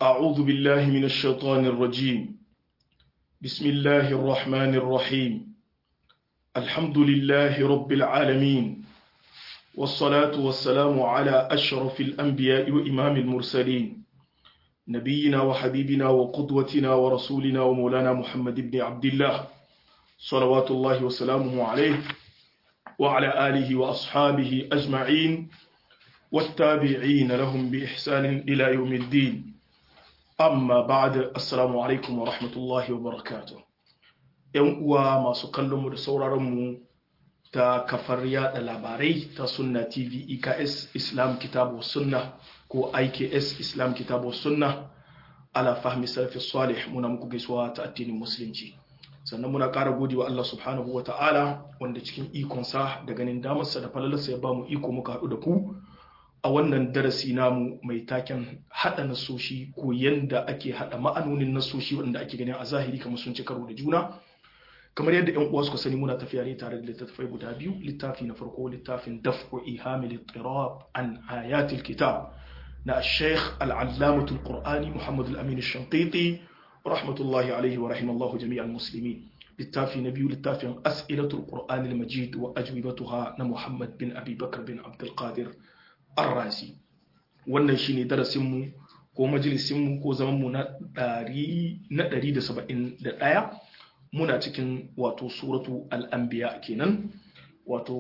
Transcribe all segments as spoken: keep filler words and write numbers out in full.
أعوذ بالله من الشيطان الرجيم. بسم الله الرحمن الرحيم. الحمد لله رب العالمين، والصلاة والسلام على أشرف الأنبياء وإمام المرسلين، نبينا وحبيبنا وقدوتنا ورسولنا ومولانا محمد بن عبد الله، صلوات الله وسلامه عليه وعلى آله وأصحابه أجمعين والتابعين لهم بإحسان إلى يوم الدين. Amma ba'da, assalamu alaikum wa rahmatullahi wa barakatuh. ‘Yan uwa masu kallonmu da sauraronmu ta kafar yada labarai ta Sunna T V E K S Islam Kitabu Sunna ko I K S Islam Kitabu Sunna ala fahmi salafi salih, muna muku gaisuwa ta addinin musulunci. Sannan muna ƙara gode wa Allah subhanahu wa ta'ala wanda cikin ikonsa da ganin damarsa da falalarsa ya ba mu iko muka haɗu da ku a wannan darasi namu mai taken hada nasoshi ko yanda ake hada ma'anonin nasoshi wanda ake ganin a zahiri kamar sun ci karo da juna. Kamar yadda ƴan uwa suka sani, muna tafiya ne tare da littattafai guda biyu. Littafi na farko littafin daf'u ihamil ittirab an ayatil kitab na Sheikh al-Allamah al-Qur'ani Muhammad al-Amin al-Shanqiti rahmatullahi alayhi wa rahimallahu jami'al muslimin. Littafi na biyu littafin as'ilatul Qur'an al-Majid wa ajwibatuha na Muhammad bin Abi Bakr bin Abdul Qadir Ar-Razi. Wannan shine darasinmu ko majalisinmu ko zamanmu na ɗari da saba'in da ɗaya. Muna cikin wato suratu al-anbiya kenan, wato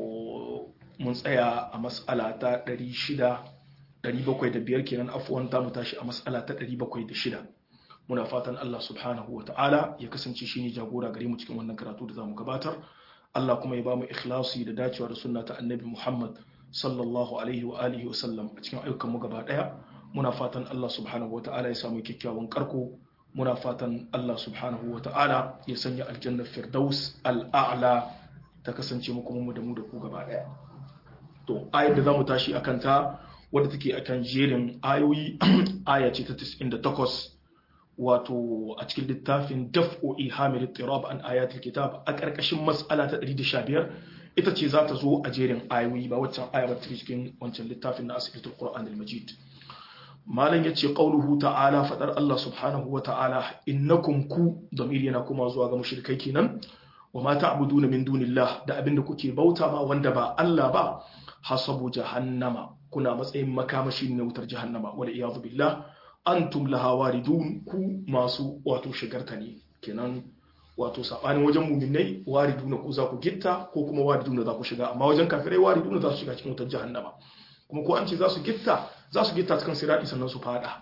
mun tsaya a mas'ala ta ɗari shida ɗari bakwai da biyar kenan, afwan ta mu tashi a mas'ala ta ɗari bakwai da shida. Muna fatan Allah subhanahu wa ta'ala ya kasance shine jagora gare mu cikin wannan karatu da zamu gabatar. Allah kuma ya ba mu ikhlasi da dacewa da sunna ta Annabi Muhammad sallallahu alaihi wa alihi wa sallam a cikin ayyukanmu gaba daya. Muna fatan Allah subhanahu wata'ala ya samu kyakkyawan karko. Muna fatan Allah subhanahu wata'ala ya sanya aljannar firdaus al'a'la ta kasance mu kuma mu da mu da ku gaba daya. To ayar da zamu tashi akan ta wadda take akan jerin ayoyi aya ce ta tis'in da takwas, wato a cikin littafin daf'u ihamil ittirab an ayatil kitab a karkashin mas'ala ta ɗari da sha biyar. Ita ce za ta zo a jerin ayoyi, ba waccan aya ba take cikin wancan littafin na asibitul Qur'an al-Majid. Malam yace qauluhu ta'ala, fadar Allah subhanahu wa ta'ala, innakum ku damir yana kuma zuwa ga mushrikai kenan, wa ma ta'buduna min dunillah, da abinda kuke bauta ma wanda ba Allah ba, hasabu jahannama, kuna matsayin makamashi na wutar jahannama, wal iyadu billah, antum laha waridun, ku masu wato shigarta ne kenan. Wato sabanin wajen muminai wariduna ku za ku gitta ko kuma wariduna za ku shiga, amma wajen kafirai wariduna za su shiga cikin wutar jahannama. Kuma ko an ce za su gitta za su gitta cikin sirati sannan su fada.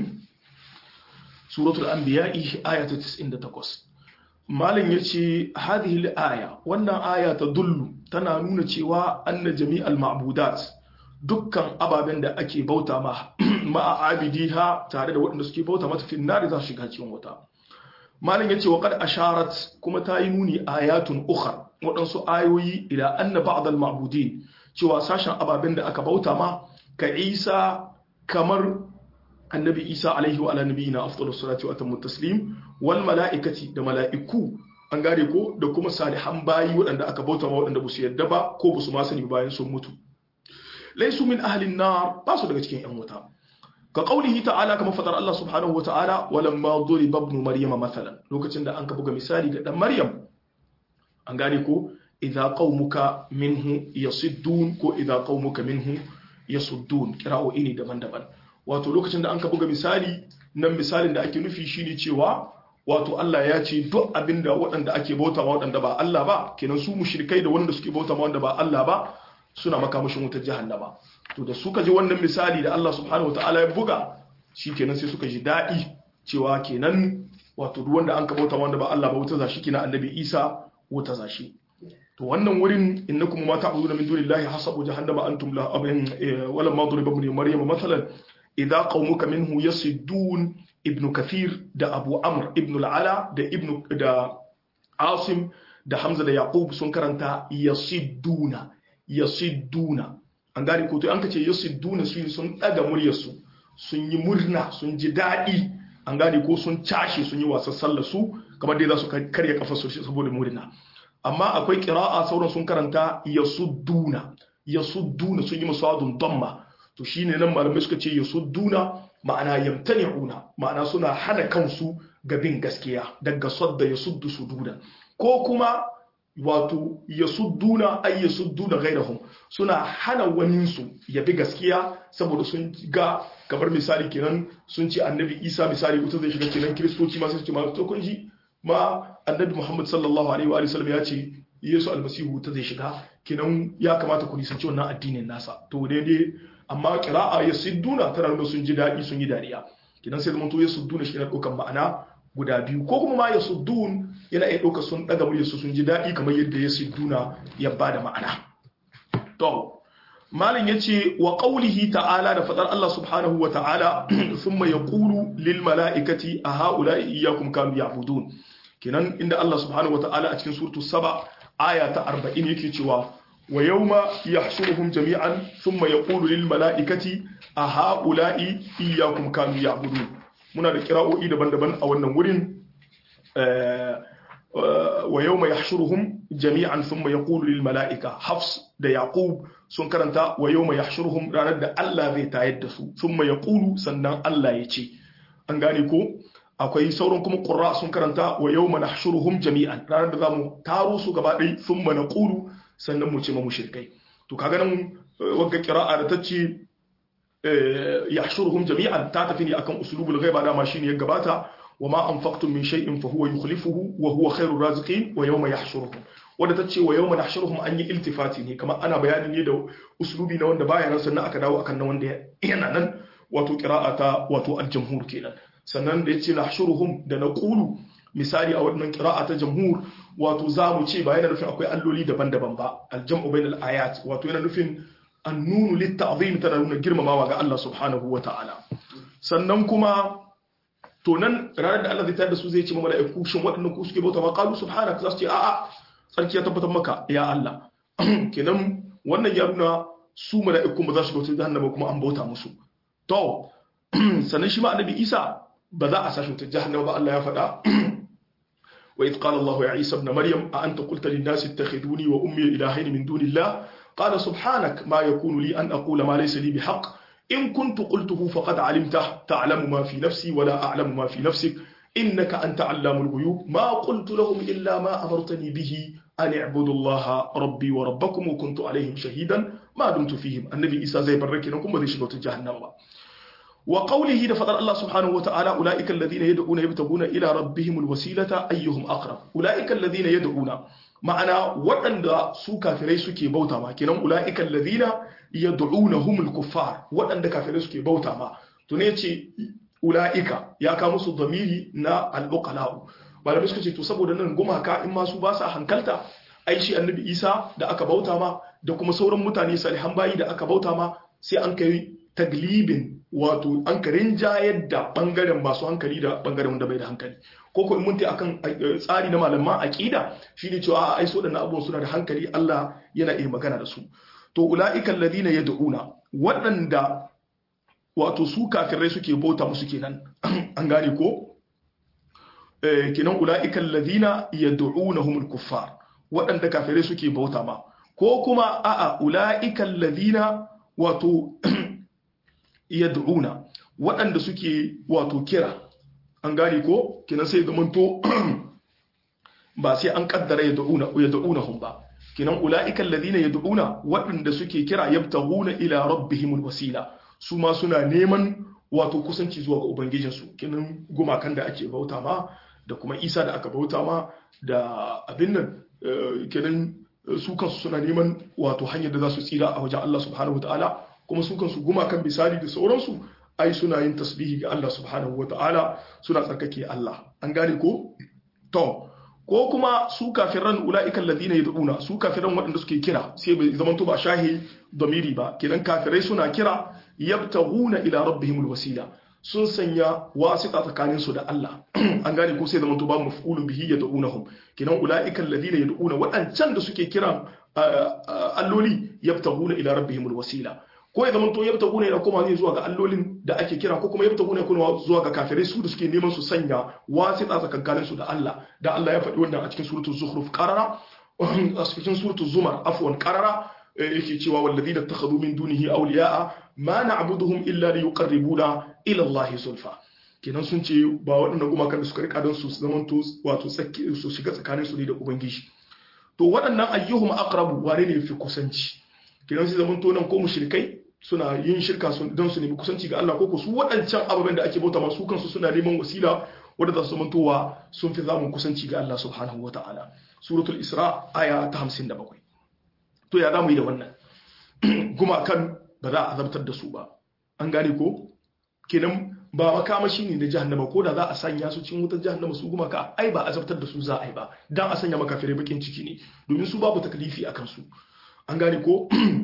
Suratul anbiya aya ta tis'in da takwas. Malam yace hadhihi al-aya, wannan aya ta dullu tana nuna cewa anna jami'al ma'budat, dukkan ababen da ake bauta ma ma'a abidiha, tare da waɗanda suke bauta mata fin nari, za su shiga cikin wuta. Malam yace wa qad asharat, kuma ta yi nuni ayatun ukhra, waɗansu ayoyi, ila anna ba'd al-ma'budin, cewa sashen ababen da aka bauta ma ka Isa, kamar annabi Isa alaihi wa ala nabiyina afdalus salati wa atammu taslim, wal mala'ikati, da mala'iku, an gare ko, da kuma salihan bayi waɗanda aka bauta ma waɗanda basu yadda ba ko basu ma sani bayan sun mutu, laysu min ahli an-nar, ba su daga cikin yan wuta. Ka qaulihi ta'ala, kama fadar Allah subhanahu wa ta'ala, walamma duriba ibn maryama mathalan, lokacin da an ka buga misali ga dan maryam, an gane ko, idza qaumuka minhu yasuddun ko idza qaumuka minhu yasuddun, qira'o'i ne daban-daban. Wato lokacin da an ka buga misali, nan misalin da ake nufi shine cewa wato Allah ya ce duk abinda waɗanda ake bauta ma waɗanda ba Allah ba, kenan su mushrikai da wanda suke bauta ma wanda ba Allah ba, suna makamashin wutar jahannama. To da suka ji wannan misali da Allah subhanahu wataala ya buga, shikenan sai suka ji daɗi cewa kenan wato duk wanda an ka bauta wanda ba Allah ba wuta zashi, kenan annabi Isa wuta zashi. To wannan wurin innakum ma ta'buduna min dunillahi hasabu jahannama antum la abin wala ma duriba ibn maryam mathalan idza qaumuka minhu yasiddun. Ibn Kathir da Abu Amr ibn al-Ala da ibn da Asim da Hamza da Yaqub sun karanta yasidduna yasidduna. An gane ko, to an kace yasidduna su sun daga muryarsu, sun yi murna, sun ji daɗi, an gane ko, sun cashe, sun yi wasan sallar su kamar dai za su karya kafar su saboda murna. Amma akwai qira'a sauran sun karanta yasudduna yasudduna, sun yi musadun damma, to shine nan malamai suka ce yasudduna ma'ana yamtani'una ma'ana suna hana kansu ga bin gaskiya daga sadda yasuddu sududa ko kuma wato yasudduna ay yasudduna ghairahum suna hana waninsu ya bi gaskiya saboda sun ga kamar misali kenan sun ce annabi Isa misali wuta zai shiga kenan kristoci ma sai su ce ma to kun ji ma annabi Muhammad sallallahu alaihi wa sallam ya ce Yesu almasihu ta zai shiga kenan ya kamata ku nisanci wannan addinin nasa to daidai amma qira'a yasudduna tana nuna sun ji dadi sun yi dariya kenan sai zaman to yasudduna shi yana daukan ma'ana guda biyu ko kuma ma yasuddun yana iya dauka sun daga muryar su sun ji dadi kamar yadda yasudduna ya bada ma'ana to malin yace wa qawlihi ta'ala da fadar Allah subhanahu wa ta'ala thumma yaqulu lil mala'ikati a ha'ula'i iyyakum kanu ya'budun kenan inda Allah subhanahu wa ta'ala a cikin suratu saba aya ta arba'in yake cewa wa yawma yahshuruhum jami'an thumma yaqulu lil mala'ikati a ha'ula'i iyyakum kanu ya'budun muna da kira'o'i daban-daban a wannan wurin wa yawma yahshuruhum jami'an thumma yaqulu lil mala'ika Hafs da Yaqub sun karanta wa yawma yahshuruhum ranar da Allah zai tayar da su thumma yaqulu sannan Allah ya ce an gane ko akwai sauran kuma qurra sun karanta wa yawma nahshuruhum jami'an ranar da zamu taro su gaba ɗaya thumma naqulu sannan mu ce ma mushrikai to kaga nan wagga qira'a da tace yahshuruhum jami'an ta tafi ne akan usulubul ghaiba da ma shine ya gabata وما أنفقتم من شيء فهو يخلفه وهو خير الرازقين ويوم يحشرهم wanda ta ce wa yau mana hashiruhum an yi iltifati ne kamar ana bayani ne da uslubi na wanda baya nan sannan aka dawo akan na wanda yana nan wato qira'ata wato al-jamhur kenan sannan da yace nahshuruhum da naqulu misali a wannan qira'ata jamhur wato zamu ce ba yana nufin akwai alloli daban-daban ba al-jam'u bainal ayat wato yana nufin an-nunu lit-ta'zim tana nuna girmamawa ga Allah subhanahu wa ta'ala sannan kuma to nan ranar da Allah zai tayar da su zai ce ma mala'iku shin waɗannan ku suke bauta ma qalu subhanaka za su ce a'a sarki ya tabbatar maka ya Allah kenan wannan ya nuna su mala'iku ba za su bauta jahannama kuma an bauta musu to sannan shi ma annabi Isa ba za a sashi ta jahannama ba Allah ya faɗa wa idh qala Allah ya Isa ibn Maryam a anta qulta lin nasi ittakhiduni wa ummi ilahayn min dunillah qala subhanak ma yakunu li an aqula ma laysa li bihaqq إن كنت قلته فقد علمته تعلم ما في نفسي ولا أعلم ما في نفسك إنك أنت علام الغيوب ما قلت لهم إلا ما أمرتني به أن اعبدوا الله ربي وربكم وكنت عليهم شهيدا ما دمت فيهم النبي إيسا زي بركنكم وذي شبوت جهنم وقوله دفضل الله سبحانه وتعالى أولئك الذين يدعون يبتغون إلى ربهم الوسيلة أيهم أقرب أولئك الذين يدعون ma'ana waɗanda su kafirai suke bauta ma kenan ula'ikan ladina yad'unahumul kuffar waɗanda kafirai suke bauta ma to ne ce ula'ika ya ka musu damiri na al-uqala malamai suka ce to saboda nan gumaka in ma su ba sa hankalta ai shi annabi Isa da aka bauta ma da kuma sauran mutane salihan bayi da aka bauta ma sai an kai taglibin wato an karin jayar da bangaren masu hankali da bangaren wanda bai da hankali ko ko in mun ta akan tsari na malaman aqida shine cewa ai so da abubuwan suna da hankali Allah yana iya magana da su to ulaika alladhina yad'una waɗanda wato su kafirai suke bauta musu kenan an gane ko eh kenan ulaika alladhina yad'unahumul kuffar waɗanda kafirai suke bauta ma ko kuma a'a ulaika alladhina wato yad'una waɗanda suke wato kira an gane ko kinan sai zaman to ba sai an kaddara yad'una yad'unahum ba kinan ulaika alladhina yad'una waɗanda suke kira yabtaghuna ila rabbihimul wasila su ma suna neman wato kusanci zuwa ga ubangijinsu kinan gumakan da ake bauta ma da kuma Isa da aka bauta ma da abin nan kinan su kansu suna neman wato hanyar da za su tsira a wajen Allah subhanahu wataala kuma su kansu gumakan misali da sauransu ai suna yin tasbihi ga Allah subhanahu wataala suna tsarkake Allah an gane ko to ko kuma su kafiran ulaiikal ladina yad'una su kafiran waɗanda suke kira sai bai zaman to ba shahi damiri ba kidan kafirai suna kira yabtaghuna ila rabbihimul wasila sun sanya wasita tsakanin su da Allah an gane ko sai zaman to ba maf'ulun bihi yad'unahum kidan ulaiikal ladina yad'una waɗancan da suke kira alloli yabtaghuna ila rabbihimul wasila ko ya zamanto yabtaguna ila kuma ne zuwa ga allolin da ake kira ko kuma yabtaguna kuma zuwa ga kafirai su da suke neman su sanya wasita tsakankanin su da Allah da Allah ya faɗi wannan a cikin suratul zukhruf qarara a cikin suratul zumar afwan qarara yake cewa walladhina takhadhu min dunihi awliya'a ma na'buduhum illa liyuqarribuna ila Allah zulfa kenan sun ce ba waɗannan gumakan da suka rika don su zamanto wato tsaki su shiga tsakanin su ne da ubangiji to waɗannan ayyuhum aqrabu wane ne fi kusanci kenan sai zamanto nan ko mushrikai suna yin shirka don su nemi kusanci ga Allah ko su waɗancan ababen da ake bauta masu kansu suna neman wasila wadda za su zamantowa sun fi zamun kusanci ga Allah subhanahu wata'ala suratul isra aya ta hamsin da bakwai to ya zamu yi da wannan gumakan ba za a azabtar da su ba an gane ko kenan ba makamashi ne na jahannama ko da za a sanya su cikin wutar jahannama su gumaka ai ba azabtar da su za a yi ba dan a sanya makafirai bakin ciki ne domin su babu taklifi akan su an gane ko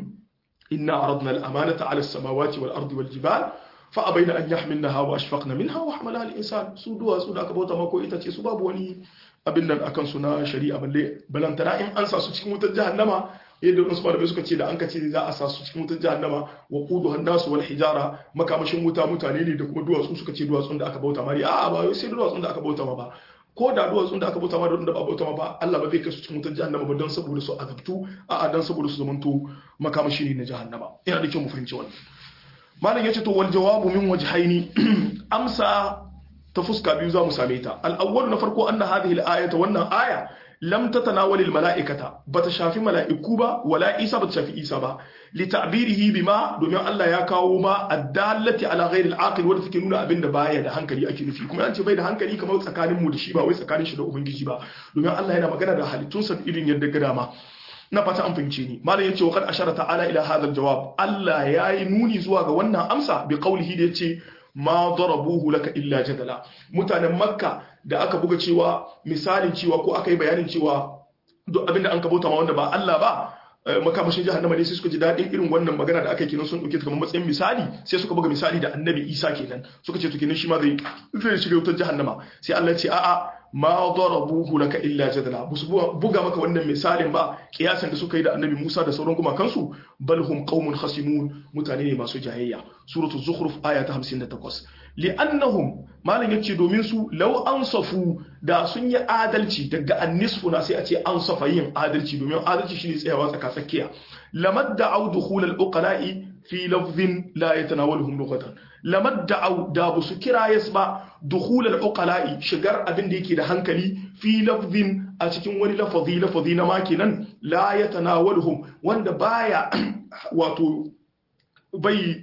inna aradna al-amanata 'ala as-samawati wal-ardi wal-jibal fa abaina an yahmilnaha wa ashfaqna minha wa hamalaha al-insan su duwa su da aka bauta mako ita ce su babu wani abin nan akan su na shari'a balle balantana in an sa su cikin wutar jahannama yadda wasu malamai suka ce da an kace za a sa su cikin wutar jahannama wa quduhan nasu wal hijara makamashin wuta mutane ne da kuma duwatsu suka ce duwatsun da aka bauta mari a'a ba sai duwatsun da aka bauta ma ba ko da duwatsun da aka bauta ma da wanda ba bauta ma ba Allah ba zai kai su cikin wutar jahannama ba don saboda su azabtu a'a dan saboda su zamanto makamashi ne na jahannama ina da kyau mu fahimci wannan malam yace to wal jawabu min wajhaini amsa ta fuska biyu za mu same ta al-awwal na farko anna hadhihi al-ayata wannan aya lam tatanawal al-mala'ikata bata shafi mala'iku ba wala isa bata shafi isa ba li ta'birihi bima domin Allah ya kawo ma addallati ala ghayr al-aqil wanda take nuna abinda baya da hankali ake nufi kuma an ce bai da hankali kamar tsakanin mu da shi ba wai tsakanin shi da ubangiji ba domin Allah yana magana da halittunsa irin yadda ga dama na fata an fahimce ni malam yace wa qad ashara ta'ala ila hadha al-jawab Allah yayi nuni zuwa ga wannan amsa bi qawlihi da yace ma darabuhu laka illa jadala mutanen makka da aka buga cewa misalin cewa ko aka yi bayanin cewa duk abinda an kabauta ma wanda ba Allah ba makamashin jahannama ne sai suka ji dadin irin wannan magana da aka yi kenan sun dauke ta kamar matsayin misali sai suka buga misali da annabi Isa kenan suka ce to kenan shi ma zai zai shiga wutar jahannama sai Allah ya ce a'a ma darabuhu laka illa jadala busu buga maka wannan misalin ba kiyasan da suka yi da annabi Musa da sauran gumakansu bal hum qaumun khasimun mutane ne masu jahayya suratul zukhruf aya ta hamsin da takwas li'annahum malan yace domin su law ansafu da sun yi adalci daga annisfu na sai a ce ansafa yin adalci domin adalci shine tsayawa tsaka tsakiya lamadda'u dukhul al-uqala'i fi lafdhin la yatanawaluhum lughatan lamadda'u da busu kira yasba dukhul al-uqala'i shigar abin da yake da hankali fi lafdhin a cikin wani lafazi lafazi na makinan la yatanawaluhum wanda baya wato bai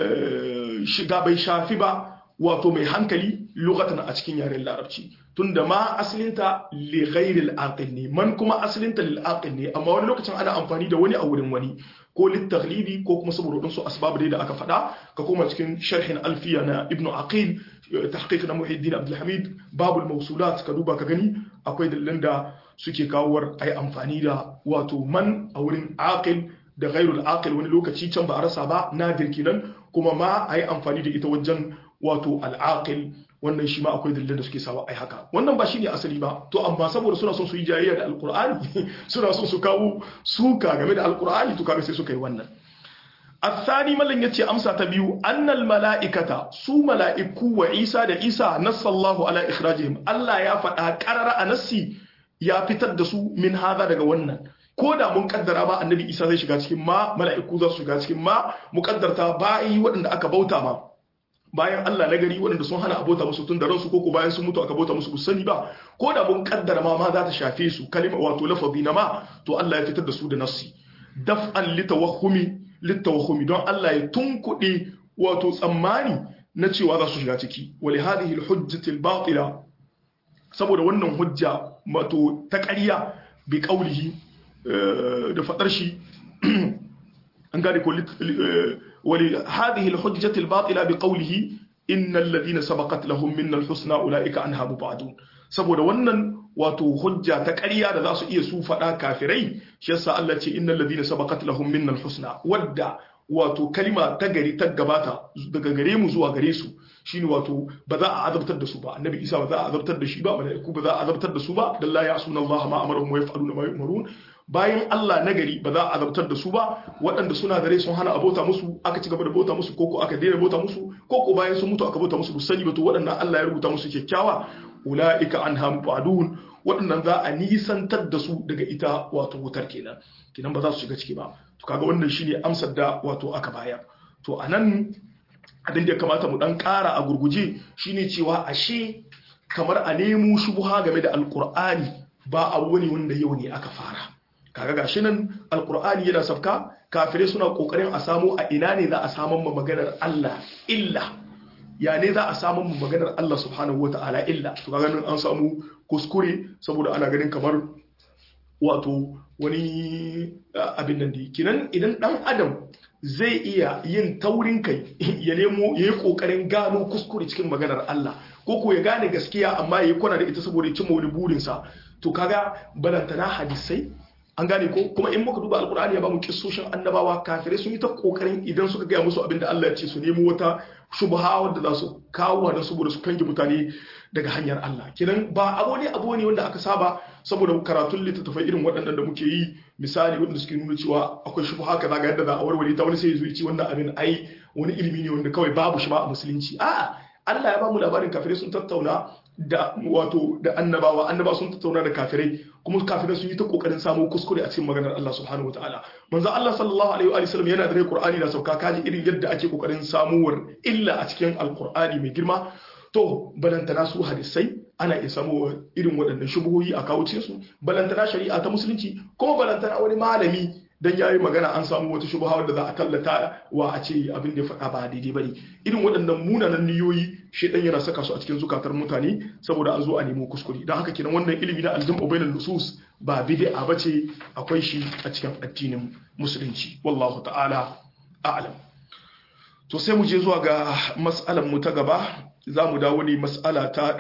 shiga bai shafi ba wato mai hankali lughatan a cikin yaren larabci tunda ma asalinta li ghairil aqil ne man kuma asalinta lil aqil ne amma wani lokacin ana amfani da wani a wurin wani ko litaghlibi ko kuma saboda wadansu asbab da aka faɗa ka koma cikin sharhin alfiya na ibnu aqil tahqiq na muhiddin abdul hamid babul mawsulat ka duba ka gani akwai dalilan da suke kawowar ai amfani da wato man a wurin aqil da ghairul aqil wani lokaci can ba a rasa ba nadir kenan kuma ma ai amfani da ita wajen wato al-aqil wannan shi ma akwai dalilan da suke sawa ai haka wannan ba shine asali ba to amma saboda suna son su yi jayayya da alqur'ani suna son su kawo suka game da alqur'ani to kaga sai suka yi wannan الثاني ملن يتي أمسا تبيو أن الملائكة سو ملائكو وعيسى دا عيسى نص الله على إخراجهم الله يافت أكرر أنسي يا فتدسو من هذا دا ونن كودا مقدر أبا النبي عيسى زي شغا cikin ma mala'iku za su shiga cikin ma muqaddarta bayi waɗanda aka bauta ma bayan Allah na gari waɗanda sun hana abota musu tun da ransu koko bayan sun mutu aka bauta musu sani ba ko da mun kaddara ma ma za ta shafe su kalima wato lafazi na ma to Allah ya fitar da su da nassi daf'an litawahhumi litawahhumi don Allah ya tunkuɗe wato tsammani na cewa za su shiga ciki wali hadhihi alhujjati albatila saboda wannan hujja wato ta ƙarya bi qawlihi da fadar shi an gane ko wali hadhihi alhujjati albatila bi qawlihi innal ladina sabaqat lahum minna alhusna ulaika anha mubadun saboda wannan wato hujja ta ƙarya da za su iya su faɗa kafirai shi yasa Allah ce innal ladina sabaqat lahum minna alhusna wadda wato kalima ta gari ta gabata daga gare mu zuwa gare su shine wato ba za a azabtar da su ba annabi Isa ba za a azabtar da shi ba malaiku ba za a azabtar da su ba dan la ya'suna Allah ma amaruhum wa yaf'aluna ma yu'marun bayan Allah nagari ba za a azabtar da su ba waɗanda suna da rai sun hana abota musu aka ci gaba da bauta musu koko aka daina bauta musu koko bayan sun mutu aka bauta musu sani ba to waɗannan Allah ya rubuta musu kyakkyawa ulaika anha mubadun waɗannan za a nisantar da su daga ita wato wutar kenan kenan ba za su shiga ciki ba to kaga wannan shine amsar da wato aka bayar. To anan abin da ya kamata mu dan ƙara a gurguje shine cewa ashe kamar a nemo shubuha game da alqur'ani ba abu ne wanda yau ne aka fara. Kaga gashi nan alqur'ani yana safka, kafirai suna kokarin a samu a ina ne za a samu maganar Allah illa, ya ne za a samu maganar Allah subhanahu wataala illa. To kaga nan an samu kuskure saboda ana ganin kamar wato wani abin nan da kinan idan dan adam zai iya yin taurin kai ya nemo ya yi kokarin gano kuskure cikin maganar Allah ko ko ya gane gaskiya amma ya yi kwana da ita saboda ya cimma wani burinsa, to kaga balantana hadisai an gane ko. Kuma in muka duba alkur'ani ya ba mu kissoshin annabawa, kafirai sun yi ta kokarin idan suka gaya musu abin da Allah ya ce su nemo wata shubha wanda za su kawo da saboda su kange mutane daga hanyar Allah. Kidan ba abu ne abu ne wanda aka saba saboda karatun littattafai irin waɗannan da muke yi, misali wanda suke nuna cewa akwai shubha kaza ga yadda za a warware ta, wani sai ya zo ya ce wannan abin ai wani ilimi ne wanda kawai babu shi ba a musulunci. A'a, Allah ya ba mu labarin kafirai sun tattauna da wato da annabawa, annabawa sun tattauna da kafirai, kuma kafirai sun yi ta kokarin samu kuskure a cikin maganar Allah subhanahu wataala. Manzo Allah sallallahu alaihi wa sallam yana da rai Qur'ani da sauka, kaji irin yadda ake kokarin samuwar illa a cikin alqur'ani mai girma. To balantana su hadisai ana iya samu irin waɗannan shubuhoyi a kawo cikin su, balantana shari'a ta musulunci, kuma balantana wani malami dan yayi magana an samu wata shubha wadda za a tallata wa a ce abin da ya faɗa ba daidai bane. Irin waɗannan munanan niyoyi shedan yana saka su a cikin zukatar mutane saboda an zo a nemo kuskure. Dan haka kenan wannan ilimi na al-jam'u bainal nusus ba bid'a bace, akwai shi a cikin addinin musulunci. Wallahu ta'ala a'lam. To sai mu je zuwa ga mas'alan mu ta gaba, za mu dawo ne mas'ala ta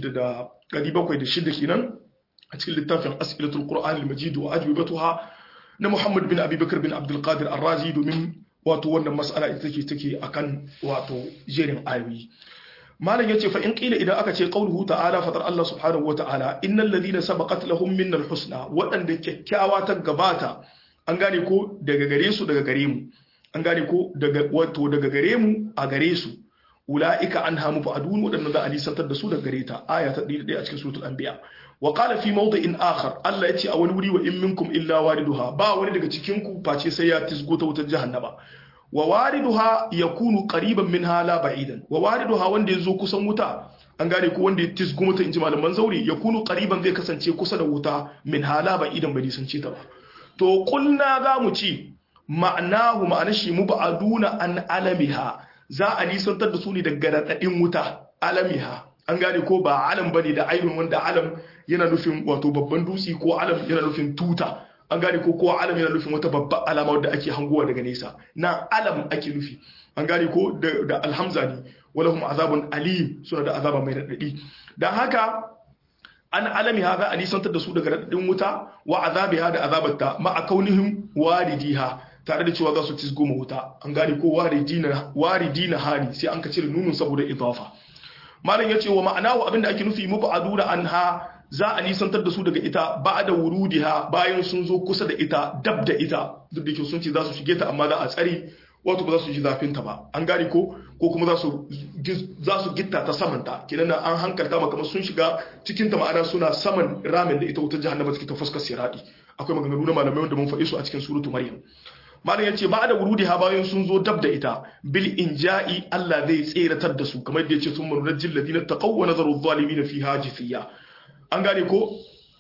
ɗari bakwai da shida kenan a cikin littafin As'ilatul Qur'an al-Majid wa ajwibatuha na Muhammad bin Abi Bakr bin Abdul Qadir Ar-Razi, domin wato wannan mas'ala ita take take akan wato jerin ayoyi. Malam yace fa in qila idan aka ce qauluhu ta'ala, fatar Allah subhanahu wa ta'ala, innal ladina sabaqat lahum minnal husna, wadanda kyakkyawa ta gabata an gane ko daga gare su daga gare mu, an gane ko daga wato daga gare mu a gare su, ulaika anha mubadun, wadanda za a lisantar da su daga gare ta. Aya ta ɗaya a cikin suratul anbiya. Wa qala fi mawdi'in akhar, Allah yace a wani wuri, wa in minkum illa wariduha, ba wani daga cikin ku face sai ya tisgo ta wutar jahannama. Wa wariduha yakunu qariban minha la ba'idan, wa wariduha wanda yazo kusan wuta an gane ko wanda ya tisgo mata inji malaman zauri, yakunu qariban zai kasance kusa da wuta minha la ba'idan bai nisance ta ba. To kulna za mu ci ma'anahu ma'anar shi mubaduna an alamiha, za a nisantar da su ne daga radadin wuta. Alamiha an gane ko ba alam bane da ainun, wanda alam yana nufin wato babban dutse, ko alam yana nufin tuta, an gane ko ko alam yana nufin wata babbar alama wadda ake hangowa daga nesa. Na alam ake nufi, an gane ko da alhamza ne. Walahum azabun alim, suna da azaba mai radadi. Dan haka an alami haza a nisantar da su daga radadin wuta, wa azabiha da azabarta, ma'a kaunihim waridiha, tare da cewa za su tisgo ma wuta. An gane ko waridina waridina hani, sai an ka cire nunun saboda idafa. Malam yace wa ma'anahu abinda ake nufi mubaduna anha, za a nisantar da su daga ita ba'da wurudiha, bayan sun zo kusa da ita, dab da ita. Duk da ke sun ce za su shige ta amma za a tsare, wato ba za su ji zafin ta ba, an gane ko ko kuma za su za su gitta ta saman ta. Kenan an hankalta maka kamar sun shiga cikin ta, ma'ana suna saman ramin da ita wutar jahannama take ta fuskar sirati. Akwai maganganu na malamai wanda mun faɗi su a cikin suratu Maryam. Malam yace ba da wurudiha, bayan sun zo dab da ita, bil inja'i, Allah zai tseratar da su, kamar da yace sun manunajjil ladina taqaw wa nazaru adh-dhalimin fiha jithiya. An gane ko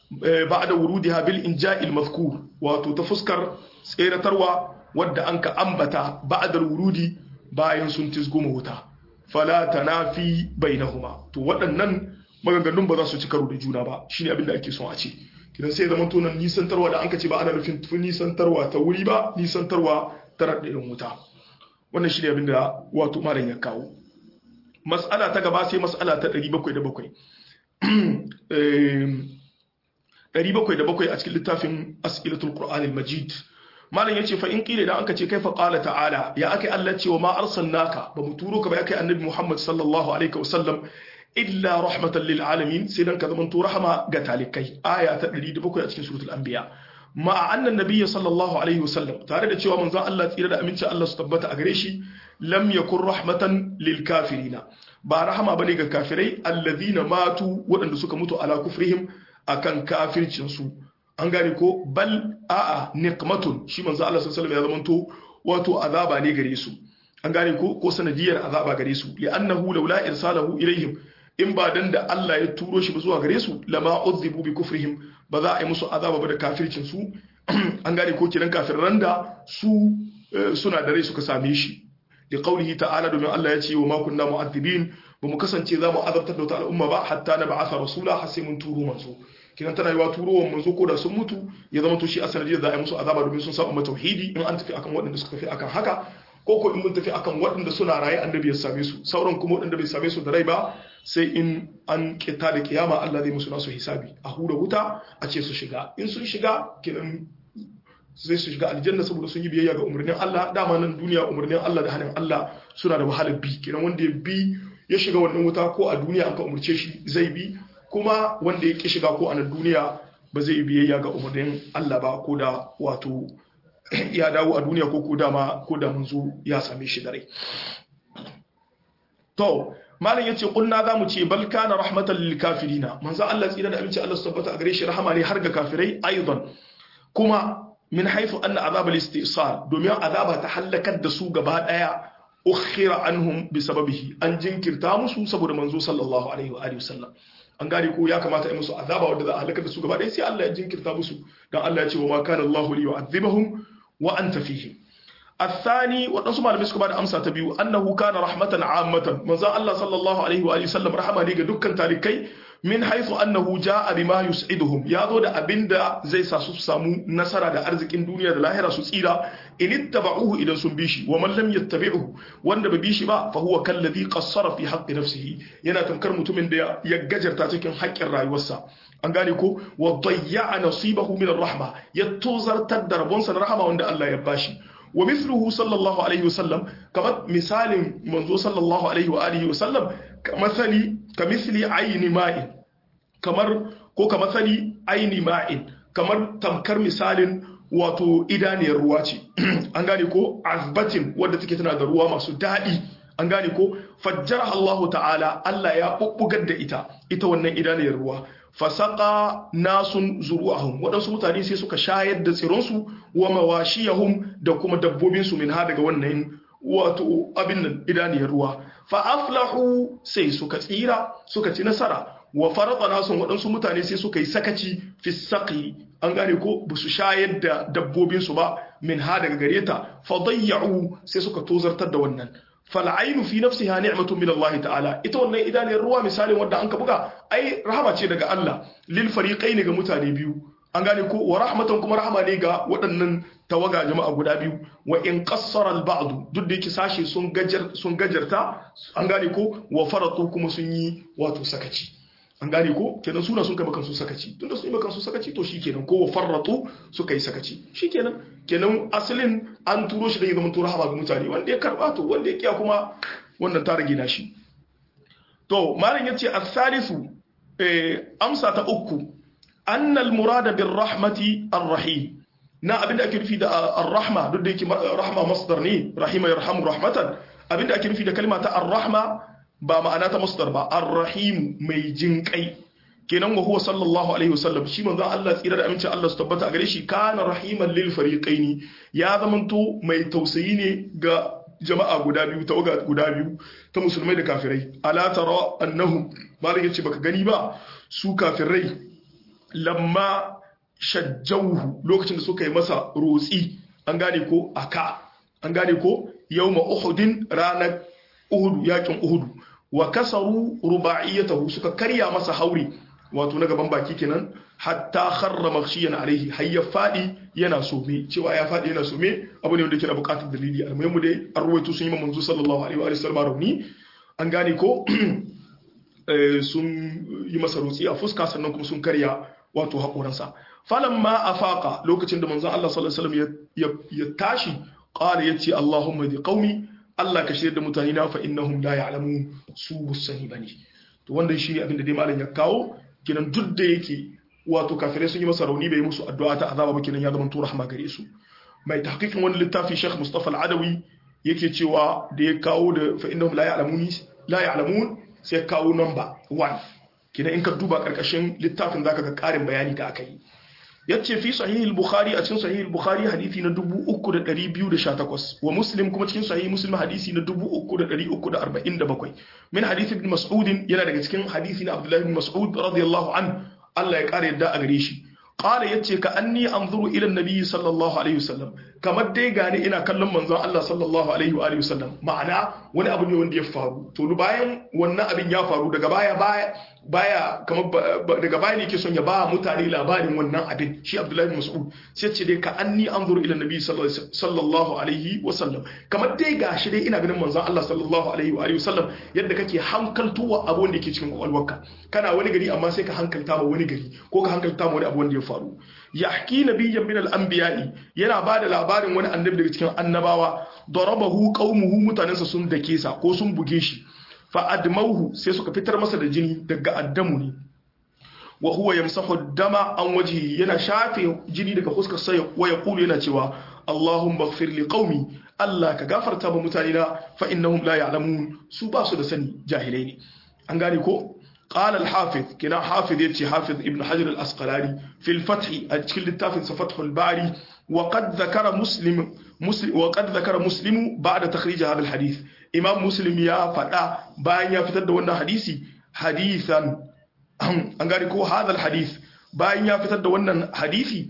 ba da wurudiha bil inja'il mazkur, wato ta fuskar tseratarwa wadda an ka ambata ba'da wurudi, bayan sun tisguma wuta. Fala tanafi bainahuma, to waɗannan maganganun ba za su ci karo da juna ba, shine abin da ake son a ce. Kidan sai zaman tonan nisantarwa da an ka ce ba ana nufin nisantarwa ta wuri ba, nisantarwa ta raɗaɗin wuta. Wannan shine abin da wato malam ya kawo. Mas'ala ta gaba sai mas'ala ta ɗari bakwai da bakwai. ɗari bakwai da bakwai a cikin littafin As'ilatul Qur'an al-Majid. Malam yace fa in qila da anka ce kaifa qala ta'ala, ya akai Allah ce wa ma arsalnaka, ba mu turo ka ba ya kai annabi Muhammad sallallahu alaihi wasallam illa rahmatan lil alamin, sai dan ka zaman to rahama ga talikai. Aya ta ɗari da bakwai a cikin suratul anbiya. Ma annan nabiyyi sallallahu alaihi wasallam, tare da cewa manzon Allah tsira da aminci Allah su tabbata a gare shi, lam yakun rahmatan lil kafirina, ba rahama bane ga kafirai, alladhina matu, waɗanda suka mutu ala kufrihim, akan kafircin su. an gane ko bal a'a niqmatun shi manzo Allah sallallahu alaihi wasallam ya zamanto wato azaba ne gare su an gane ko ko sanadiyar azaba gare su li'annahu laula irsalahu ilaihim in ba dan da Allah ya turo shi zuwa gare su lama uzibu bi kufrihim ba za a yi musu azaba ba da kafircin su an gane ko kiran kafiran da su suna da rai suka same shi da qaulihi ta'ala domin Allah ya ce wa ma kunna mu'adhibin ba mu kasance za mu azabtar da wata al'umma ba hatta na ba'atha rasula har sai mun turo manzo kinan tana yiwa turowan manzo ko da sun mutu ya zama to shi asanadiyar da a yi musu azaba domin sun saba tauhidi in an tafi akan waɗanda suka tafi akan haka ko ko in mun tafi akan waɗanda suna raye annabi ya same su sauran kuma waɗanda bai same su da rai ba sai in an kita da kiyama Allah zai musu nasu hisabi a hura wuta a ce su shiga in sun shiga kinan zai su shiga aljanna saboda sun yi biyayya ga umarnin Allah dama nan duniya umarnin Allah da hannun Allah suna da wahalar bi kinan wanda ya bi ya shiga wannan wuta ko a duniya an ka umarce shi zai bi kuma wanda ya ki shiga ko a nan duniya ba zai yi biyayya ga umarnin Allah ba ko da wato ya dawo a duniya ko ko dama ko da munzo ya same shi da rai to malam yace kunna zamu ce bal kana rahmatan lil kafirina manzo Allah tsira da aminci Allah subhanahu a gare shi rahama ne har ga kafirai aidan kuma min haifu anna azab al-istisal domin azaba ta halakar da su gaba daya ukhira anhum bisababihi an jinkirta musu saboda manzo sallallahu alaihi wa alihi wasallam an gane ko ya kamata a musu azaba wanda za a halakar da su gaba daya sai Allah ya jinkirta musu dan Allah ya ce wa ma kana Allahu li yu'adhibahum wa anta fihim الثاني waɗansu malamai suka bada amsa ta biyu annahu kana rahmatan ammatan manzo Allah sallallahu alaihi wa alihi wasallam rahama ne ga dukkan talikai min haythu annahu jaa bima yus'iduhum yazo da abinda zai sa su samu nasara da arzikin duniya da lahira su tsira in ittaba'uhu idan sun bi shi wa man lam yattabi'uhu wanda bai bi shi ba fa huwa kalladhi qassara fi haqqi nafsihi yana tankar mutumin da ya gajarta cikin haƙƙin rayuwarsa an gane ko wa dayya'a nasibahu min ar-rahma ya tozartar da rabonsa na rahama wanda Allah ya bashi wa mithluhu sallallahu alaihi wasallam kamar misalin manzo sallallahu alaihi wa alihi wasallam kamathali kamithli ayni ma'in kamar ko kamathali ayni ma'in kamar tamkar misalin wato idaniyar ruwa ce an gane ko azbatin wanda take tana da ruwa masu dadi an gane ko fajjara Allah ta'ala Allah ya bubbugar da ita ita wannan idaniyar ruwa fasaka nasun zuru'ahum waɗansu mutane sai suka shayar da tsironsu wa mawashiyahum da kuma dabbobinsu min ha daga wannan wato abin nan idaniyar ruwa fa aflahu sai suka tsira suka ci nasara wa farata nasun waɗansu mutane sai suka yi sakaci fi saqi an gane ko ba su shayar da dabbobinsu ba min ha daga gareta fa dayya'u sai suka tozartar da wannan fal'ainu fi nafsiha ni'matun min Allah ta'ala ita wannan idaniyar ruwa misalin wanda an ka buga ai rahama ce daga Allah lil fariqain ga mutane biyu an gane ko wa rahmatan kuma rahama ne ga waɗannan tawaga jama'a guda biyu wa in qassara al ba'd duk da yake sashe sun gajar sun gajarta an gane ko wa faratu kuma sun yi wato sakaci an gane ko kenan suna sun kai makan su sakaci tunda sun yi makan su sakaci to shikenan ko wa farratu suka yi sakaci shikenan kenan asalin an turo shi da ya zama tura hama ga mutane wanda ya karba to wanda ya kiya kuma wannan ta rage nashi to malam yace as-salisu eh amsa ta uku annal murada bir rahmati ar-rahim na abinda ake nufi da ar-rahma duk da yake rahma masdar ne rahima yarhamu rahmatan abinda ake nufi da kalma ta ar-rahma ba ma'ana ta masdar ba ar-rahim mai jinkai kenan wa huwa sallallahu alaihi wasallam shi manzon Allah tsira da amincin Allah su tabbata a gare shi kana rahiman lil fariqaini ya zamanto mai tausayi ne ga jama'a guda biyu tawaga guda biyu ta musulmai da kafirai ala tara annahum malaka yace baka gani ba su kafirai lamma shajjauhu lokacin da suka yi masa rotsi an gane ko aka an gane ko yawma uhudin ranar uhud yakin uhud wa kasaru rubaiyatahu suka karya masa hauri wato na gaban baki kenan hatta kharra makhshiyan alaihi hayya fadi yana some cewa ya fadi yana some abu ne wanda yake da bukatar dalili almuhimmu dai an ruwaito sun yi manzo sallallahu alaihi wa sallam rauni an gane ko sun yi masa rutsi a fuska sannan kuma sun karya wato hakoransa falamma afaqa lokacin da manzo Allah sallallahu alaihi wasallam ya tashi qala yace Allahumma di qaumi Allah ka shirya da mutane na fa innahum la ya'lamun su busani bane to wannan shi abin da dai malam ya kawo kinan duk da yake wato kafirai sun yi masa rauni bai musu addu'a ta azaba ba kinan ya zama to rahma gare su mai tahqiqin wani littafi Sheikh Mustafa Al-Adawi yake cewa da ya kawo da fa innahum la ya'lamun la ya'lamun sai kawo number one kinan in ka duba karkashin littafin zaka ga karin bayani da aka yi yace fi sahih al-bukhari a cikin sahih al-bukhari hadisi na dubu uku da ɗari biyu da sha takwas wa muslim kuma cikin sahih muslim hadisi na dubu uku da ɗari uku da arba'in da bakwai min hadisi ibn mas'ud yana daga cikin hadisi na abdullahi ibn mas'ud radiyallahu anhu Allah ya kare yadda a gare shi qala yace ka anni anzuru ila an-nabi sallallahu alaihi wasallam kamar dai gane ina kallon manzon Allah sallallahu alaihi wa alihi wasallam ma'ana wani abu ne wanda ya faru to bayan wannan abin ya faru daga baya baya baya kamar daga baya ne yake son ya ba mutane labarin wannan abin shi Abdullahi bin Mas'ud sai ce dai ka anni anzuru ila nabi sallallahu alaihi wasallam kamar dai gashi dai ina ganin manzon Allah sallallahu alaihi wa alihi wasallam yadda kake hankaltuwa abu wanda yake cikin kwakwalwarka kana wani gari amma sai ka hankalta ma wani gari ko ka hankalta ma wani abu wanda ya faru yahki nabiyyan min al-anbiya'i yana bada labarin wani annabi daga cikin annabawa darabahu qaumuhu mutanensa sun dake sa ko sun buge shi fa admauhu sai suka fitar masa da jini daga addamu ne wa huwa yamsahu dama an wajhi yana shafe jini daga fuskar sa wa yaqulu yana cewa Allahumma ighfir li qaumi Allah ka gafarta ba mutane na fa innahum la ya'lamun su ba su da sani jahilai ne an gane ko قال الحافظ كنا حافظ يتي حافظ ابن حجر الأسقلاني في الفتح أتكل التافت فتح الباري وقد ذكر مسلم, مسلم وقد ذكر مسلم بعد تخريج هذا الحديث إمام مسلم يا فتاة باين يفتد وانا حديثي حديثا أنقاركو هذا الحديث باين يفتد وانا حديثي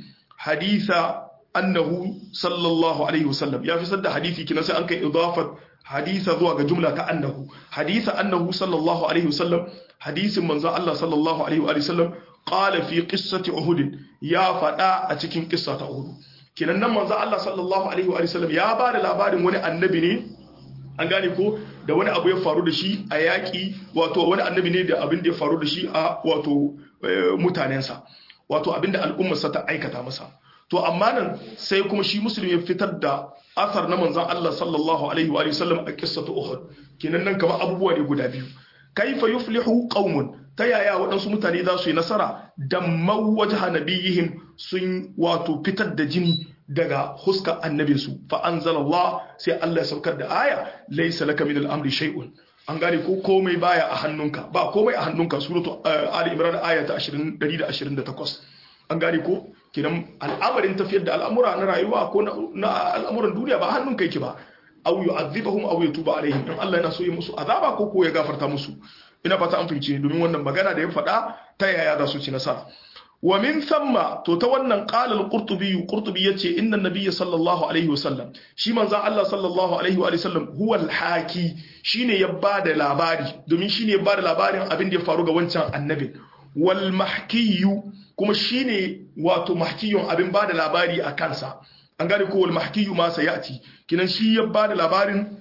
حديثا أنه صلى الله عليه وسلم يفتد حديثي كنا سأنك إضافة حديث ذو جملة أنه حديث أنه صلى الله عليه وسلم حديث من ذا الله صلى الله عليه وآله وسلم قال في قصة أحد يا فدا أتكين قصة أحد كنا من ذا الله صلى الله عليه وآله وسلم يا بار لا بار وني النبي ne an gane ko da wani abu ya faru da shi a yaki wato wani annabi ne da abin da ya faru da shi a wato mutanensa wato abin da al'ummarsa ta aikata masa to amma nan sai kuma shi musulmi ya fitar da asar na manzon Allah sallallahu alaihi wa sallam a qissatu Uhud kenan nan kamar abubuwa ne guda biyu kaifa yuflihu qaumun ta yaya waɗansu mutane za su yi nasara damman wajha nabiyihim sun wato fitar da jini daga huskar annabinsu fa anzalallah sai Allah ya saukar da aya laysa laka min al-amri shay'un an gane ko komai baya a hannunka ba komai a hannunka suratu ali imran aya ta one ashirin da takwas an gane ko kidan al'amarin tafiyar da al'amura na rayuwa ko na al'amuran duniya ba hannunka yake ba aw yu'adhibuhum aw yatuba alaihim dan Allah yana so ya musu azaba ko ko ya gafarta musu ina fata an fice domin wannan magana da ya faɗa ta yaya za su ci nasara wa min thumma to ta wannan qala al-qurtubi qurtubi yace inna an-nabiyya sallallahu alaihi wasallam shi manzo Allah sallallahu alaihi wa sallam huwa al-haki shine ya bada labari domin shine ya bada labarin abin da ya faru ga wancan annabi wal mahkiyu kuma shine wato mahkiyun abin bada labari a kansa an gane ko wal mahkiyu ma sayati kinan shi ya bada labarin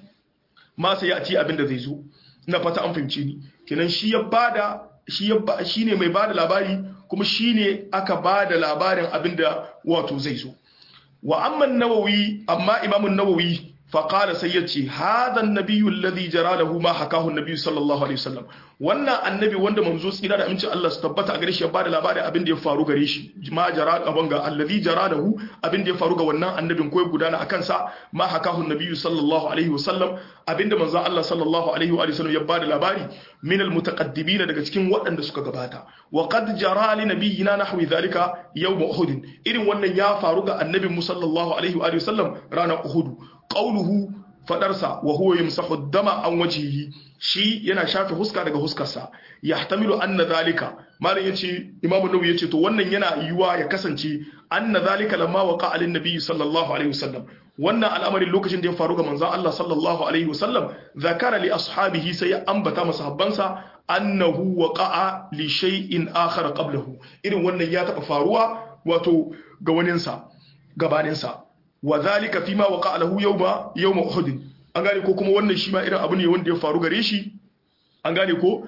ma sayati abin da zai zo ina fata an fahimce ni kinan shi ya bada shi ya shine mai bada labari kuma shine aka bada labarin abin da wato zai zo wa amma an-nawawi amma imam an-nawawi فقال سيدتي هذا النبي الذي جرى له ما حكاه النبي صلى الله عليه وسلم wannan annabi wanda manzo tsira da amincin Allah su tabbata a gare shi ya bada labarin abin da ya faru gare shi ma jara abanga allazi jara lahu abin da ya faru ga wannan annabin koyi gudana akan sa ma hakahu annabi sallallahu alaihi wasallam abin da manzo Allah sallallahu alaihi wa sallam ya bada labari min almutaqaddimin daga cikin waɗanda suka gabata wa qad jara li nabiyina nahwi dhalika yawm uhud irin wannan ya faru ga annabin mu sallallahu alaihi wa sallam ranar uhud qawluhu fadarsa wa huwa yamsahu ad-dama an wajhihi shi yana shafe huska daga huskarsa yahtamilu anna zalika malam yace imamu nawawi yace to wannan yana yiwa ya kasance anna zalika lamma waqa alin nabiy sallallahu alaihi wasallam wannan al'amarin lokacin da ya faru ga manzon Allah sallallahu alaihi wasallam zakara li ashabihi sai ya ambata masahabbansa annahu waqa'a li shay'in akhar qablahu irin wannan ya taba faruwa wato ga waninsa gabaninsa wa zalika fima waqa lahu yawma yawma uhud an gane ko kuma wannan shi ma irin abu ne wanda ya faru gare shi an gane ko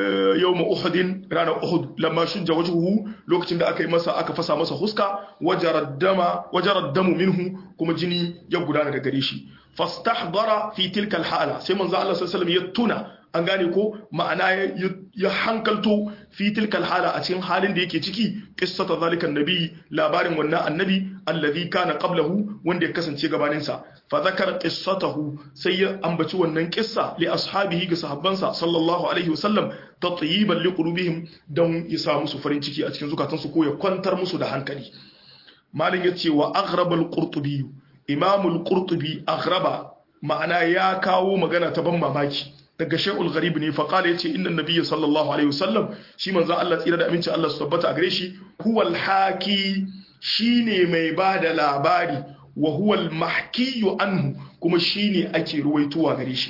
yawma uhud ranar uhud lamma shujja wajhuhu lokacin da aka yi masa aka fasa masa huska wajarad dama wajarad damu minhu kuma jini ya gudana daga gare shi fastahdara fi tilka alhala sai manzo Allah sallallahu alaihi wasallam ya tuna an gane ko ma'ana ya hankalto fi tilkal hala a cikin halin da yake ciki qissata zalikan nabi labarin wannan annabi alladhi kana qablahu wanda ya kasance gabanin sa fa zakara qissatahu sai ya ambaci wannan kissa li ashabihi ga sahabbansa sallallahu alaihi wasallam tatyiban li qulubihim dan ya sa musu farin ciki a cikin zukatansu ko ya kwantar musu da hankali malin yace wa aghrabal qurtubi imamul qurtubi aghraba ma'ana ya kawo magana ta ban mamaki daga shay'ul gharib ne fa qala yace inna nabiyya sallallahu alaihi wasallam shi manzo Allah tsira da aminci Allah su tabbata a gare shi huwal haki shine mai bada labari wa huwal mahki anhu kuma shine ake ruwaituwa gare shi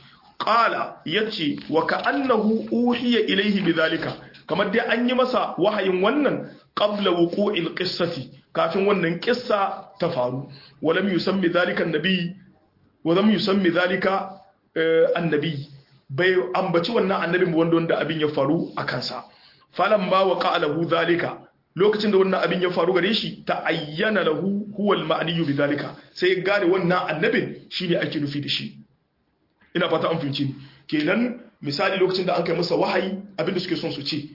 qala yace wa ka'annahu uhiya ilayhi bidhalika kamar dai an yi masa wahayin wannan qabla wuqu'il qissati kafin wannan kissa ta faru walam yusammi dhalika annabi walam yusammi dhalika annabi bai ambaci wannan annabin wanda wanda abin ya faru a kansa falan ba wa qa'alahu dhalika lokacin da wannan abin ya faru gare shi ta ayyana lahu huwa al-ma'niyu bidhalika sai gane wannan annabin shine ake nufi da shi ina fata an fahimci kenan misali lokacin da an kai masa wahayi abin da suke son su ce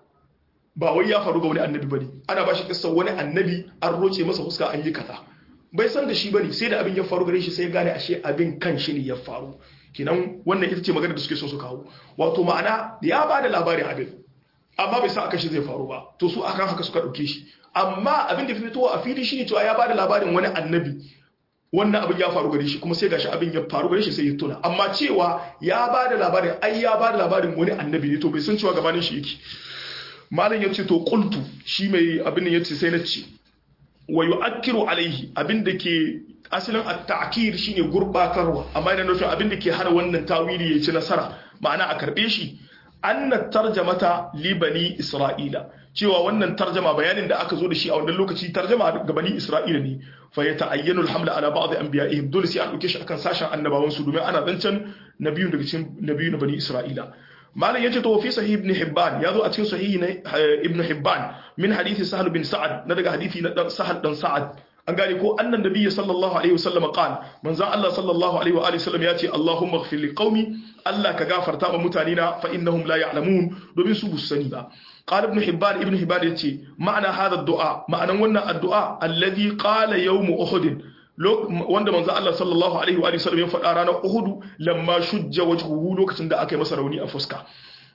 ba wai ya faru ga wani annabi bane ana ba shi kissa wani annabi an roce masa fuska an yi kaza bai san da shi bane sai da abin ya faru gare shi sai gane ashe abin kan shi ne ya faru kenan wannan ita ce magana da suke so su kawo wato ma'ana ya ba da labarin abin amma bai sa aka shi zai faru ba to su akan haka suka dauke shi amma abin da fitowa a fili shine cewa ya ba da labarin wani annabi wannan abin ya faru gare shi kuma sai gashi abin ya faru gare shi sai ya tuna amma cewa ya ba da labarin ai ya ba da labarin wani annabi ne to bai san cewa gabanin shi yake malam yace to qultu shi mai abin yace sai na ce wa yu'akkiru alaihi abin da ke asalin at-ta'kir shine gurbatarwa amma yana nufin abin da ke hana wannan tawili ya ci nasara ma'ana a karbe shi anna tarjamata li bani isra'ila cewa wannan tarjama bayanin da aka zo da shi a wannan lokaci tarjama ga bani isra'ila ne fa yata'ayyanu al-hamla ala ba'd anbiya'ihim dole sai an dauke shi akan sashen annabawan su domin ana zancen nabiyun daga cikin nabiyun na bani isra'ila malam yace to fi sahih ibn hibban yazo a cikin sahih na ibn hibban min hadisi sahal bin sa'ad na daga hadisi na dan sahal dan sa'ad an gane ko annan nabiyyi sallallahu alaihi wasallam qala manzon Allah sallallahu alaihi wa alihi wasallam yace Allahumma ighfir li qaumi Allah ka gafarta ma mutane na fa innahum la ya'lamun domin su busani ba qala ibn hibban ibn hibban yace ma'ana hada du'a ma'anan wannan addu'a alladhi qala yawm uhud wanda manzo Allah sallallahu alaihi wa sallam ya faɗa ranar Uhud lamma shujja wajhuhu lokacin da aka yi masa rauni a fuska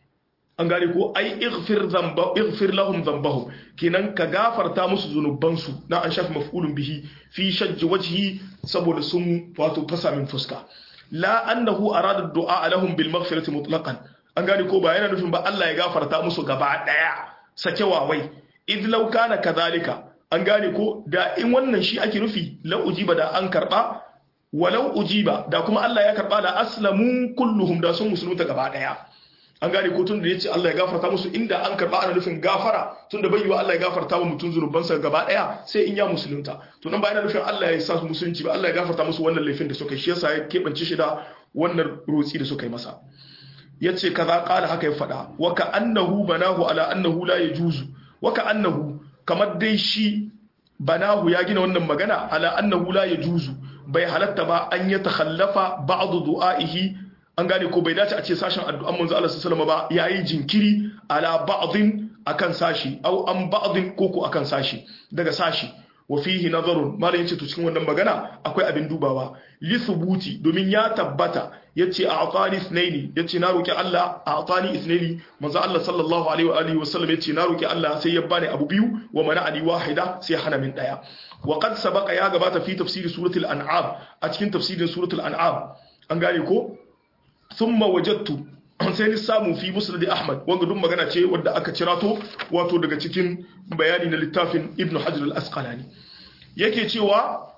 an gane ko ai ighfir dhanba ighfir lahum dhanbahum kinan ka gafarta musu zunubansu na an shafi maf'ulun bihi fi shajji wajhi saboda sun wato fasa min fuska la annahu arada du'a lahum bil maghfirati mutlaqan an gane ko ba yana nufin ba Allah ya gafarta musu gaba daya sakewa wai id law kana kadhalika an gane ko da in wannan shi ake nufi la ujiba da an karba walau ujiba da kuma Allah ya karba la aslamu kulluhum da sun musulunta gaba daya an gane ko tun da yace Allah ya gafarta musu inda an karba ana nufin gafara tun da bai yiwa Allah ya gafarta wa mutun zunubansa gaba daya sai in ya musulunta to nan ba yana nufin Allah ya sa su musulunci ba Allah ya gafarta musu wannan laifin da suka yi shi yasa ya kebance shi da wannan rotsi da suka yi masa yace kaza qala haka ya fada wa ka annahu banahu ala annahu la yajuzu wa ka annahu kamar dai shi banahu ya gina wannan magana ala annahu la yajuzu bai halatta ba an ya takhallafa ba'd du'aihi an gane ko bai dace a ce sashen addu'an manzo Allah sallallahu alaihi wasallam ba yayi jinkiri ala ba'dhin akan sashi au an ba'dhin koko akan sashi daga sashi wa fihi nazarun malai yace to cikin wannan magana akwai abin dubawa li thubuti domin ya tabbata yace a'tani ithnaini yace na roki Allah a'tani ithnaini manzo Allah sallallahu alaihi wa alihi wasallam yace na roki Allah sai ya bani abu biyu wa mana'ani wahida sai hana min daya wa qad sabaqa ya gabata fi tafsir suratul an'am a cikin tafsirin suratul an'am an gane ko thumma wajadtu sai ni samu fi musnad ahmad wanda duk magana ce wanda aka cirato wato daga cikin bayani na littafin ibn hajar al-asqalani yake cewa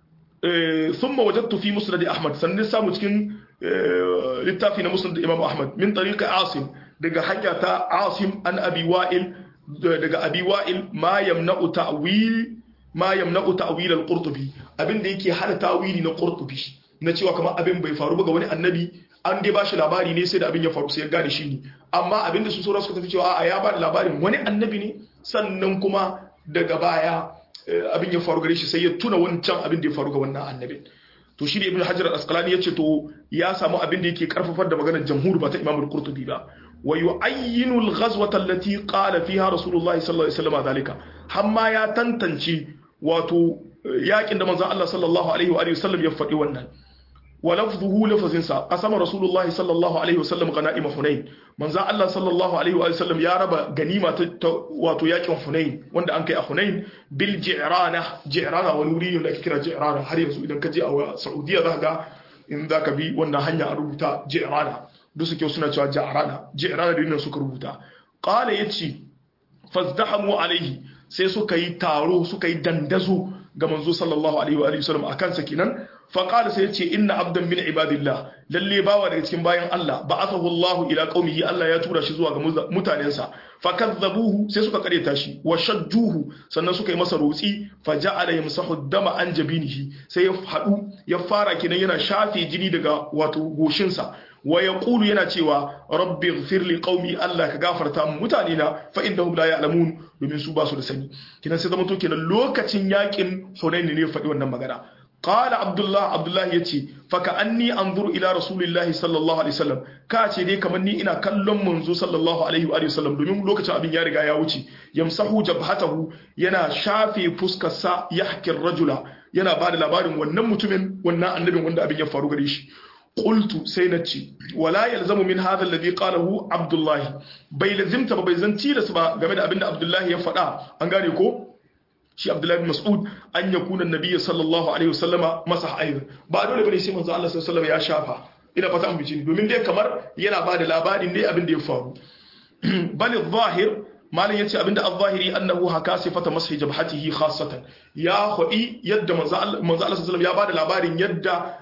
thumma wajadtu fi musnad ahmad sannan samu cikin littafi na musnad imam ahmad min tariqi asim daga hanya ta asim an abi wa'il daga abi wa'il ma yamna'u ta'wil ma yamna'u ta'wil al-qurtubi abinda yake hana tawili na qurtubi na cewa kamar abin bai faru ba ga wani annabi an dai bashi labari ne sai da abin ya faru sai ya gane shi ne amma abinda su sauran suka tafi cewa a ya ba da labarin wani annabi ne sannan kuma daga baya abin ya faru gare shi sai ya tuna wancan abin da ya faru ga wannan annabin to shi ne ibn hajar al-asqalani yace to ya samu abin da yake karfafar da maganar jamhur ba ta imam al-qurtubi ba wa yu'ayyinu al-ghazwata allati qala fiha rasulullahi sallallahu alaihi wasallam zalika hamma ya tantance wato yakin da manzon Allah sallallahu alaihi wa alihi wasallam ya faɗi wannan wa lafzuhu lafazinsa qasama rasulullahi sallallahu alaihi wasallam ganaima hunain manzon Allah sallallahu alaihi wa alihi wasallam ya raba ganima ta wato yakin hunain wanda an kai a hunain bil ji'rana ji'rana wani wuri da ake kira ji'rana har yanzu idan ka je a Saudiya za ga in za ka bi wannan hanya a rubuta ji'rana duk suke suna cewa ji'rana ji'rana da nan suka rubuta qala yace fazdahamu alaihi sai suka yi taro suka yi dandazo ga manzo sallallahu alaihi wa alihi wasallam akan sa kenan fa qala sai yace inna abdan min ibadillah lalle bawa daga cikin bayan Allah ba'athahu Allah ila qaumihi Allah ya tura shi zuwa ga mutanensa fa kadzabuhu sai suka kareta shi wa shajjuhu sannan suka yi masa rotsi fa ja'ala yamsahu dama an jabinihi sai ya hadu ya fara kenan yana shafe jini daga wato goshin sa wa yaqulu yana cewa rabbi ighfir li qaumi Allah ka gafarta mu mutane na fa innahum la ya'lamun domin su ba su da sani kinan sai zama to kenan lokacin yakin Hunain ne faɗi wannan magana qala abdullah abdullah yace fa ka anni anzuru ila rasulillahi sallallahu alaihi wasallam ka ce dai kamar ni ina kallon manzo sallallahu alaihi wa sallam domin lokacin abin ya riga ya wuce yamsahu jabhatahu yana shafe fuskar sa yahkir rajula yana bada labarin wannan mutumin wannan annabin wanda abin ya faru gare shi قلت سينتي ولا يلزم من هذا الذي قاله عبد الله bai lazimta ba bai zanci da su ba game da abinda Abdullahi ya faɗa an gane ko shi Abdullahi bin Mas'ud an yakuna annabi sallallahu alaihi wasallama masah aidan ba dole bane sai manzo Allah sallallahu alaihi wasallam ya shafa ina fata an bici domin dai kamar yana ba da labarin dai abin da ya faru bal adh-dhahir malin yace abinda adh-dhahiri annahu haka sifata mashi jabhatihi khassatan ya khudi yadda manzo Allah sallallahu alaihi wasallam ya ba da labarin yadda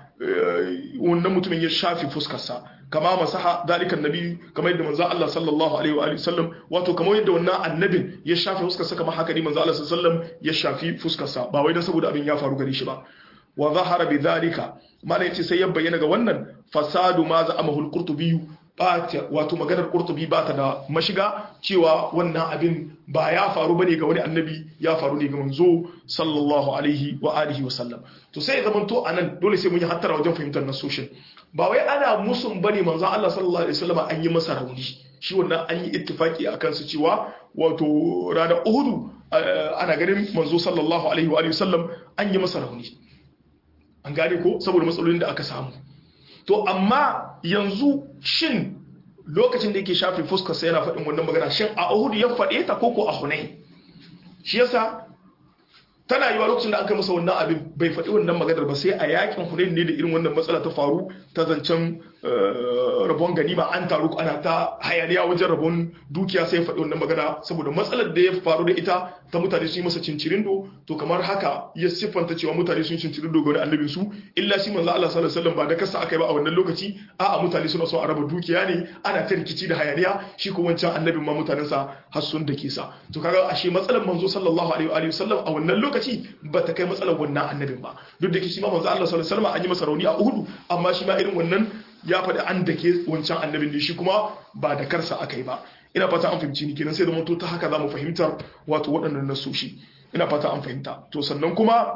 wannan mutumin ya shafi fuskarsa kama masaha dalikan nabi kamar yadda manzo Allah sallallahu alaihi wa sallam wato kamar yadda wannan annabin ya shafi fuskarsa kamar haka ne manzo Allah sallallahu alaihi wa sallam ya shafi fuskarsa ba wai dan saboda abin ya faru gare shi ba wa zahara bidhalika malai yace sai ya bayyana ga wannan fasadu ma za amahul qurtubi bata wato maganar qurtubi bata da mashiga cewa wannan abin ba ya faru bane ga wani annabi ya faru ne ga manzo sallallahu alaihi wa alihi wa sallam to sai zaman to anan dole sai mun yi hattara wajen fahimtar nasoshin ba wai ana musun bane manzo Allah sallallahu alaihi wasallam an yi masa rauni shi wannan an yi ittifaki akan su cewa wato ranar Uhud ana ganin manzo sallallahu alaihi wa alihi wa sallam an yi masa rauni an gane ko saboda matsalolin da aka samu to amma yanzu shin lokacin da yake shafe fuskar sa yana faɗin wannan magana shin a Uhud ya faɗe ta ko ko a Hunain shi yasa tana yiwa lokacin da aka masa wannan abin bai faɗi wannan maganar ba sai a yakin Hunain ne da irin wannan matsala ta faru ta zancen rabon ganima an taru ana ta hayaniya wajen rabon dukiya sai ya faɗi wannan magana saboda matsalar da ya faru da ita ta mutane sun yi masa cincirindo to kamar haka ya siffanta cewa mutane sun cincirindo ga wani annabin su illa shi manzo Allah sallallahu alaihi wasallam ba da kasa aka yi ba a wannan lokaci a'a mutane suna so a raba dukiya ne ana ta rikici da hayaniya shi ko wancan annabin ma mutanen sa har sun dake sa to kaga ashe matsalar manzo sallallahu alaihi wasallam a wannan lokaci ba ta kai matsalar wannan annabin ba duk da ke shi ma manzo Allah sallallahu alaihi wasallam an yi masa rauni a Uhud amma shi ma irin wannan ya faɗi an dake wancan annabin ne shi kuma ba da karsa aka yi ba ina fata an fahimci ni kenan sai da mutu ta haka za mu fahimtar wato waɗannan nasoshi ina fata an fahimta to sannan kuma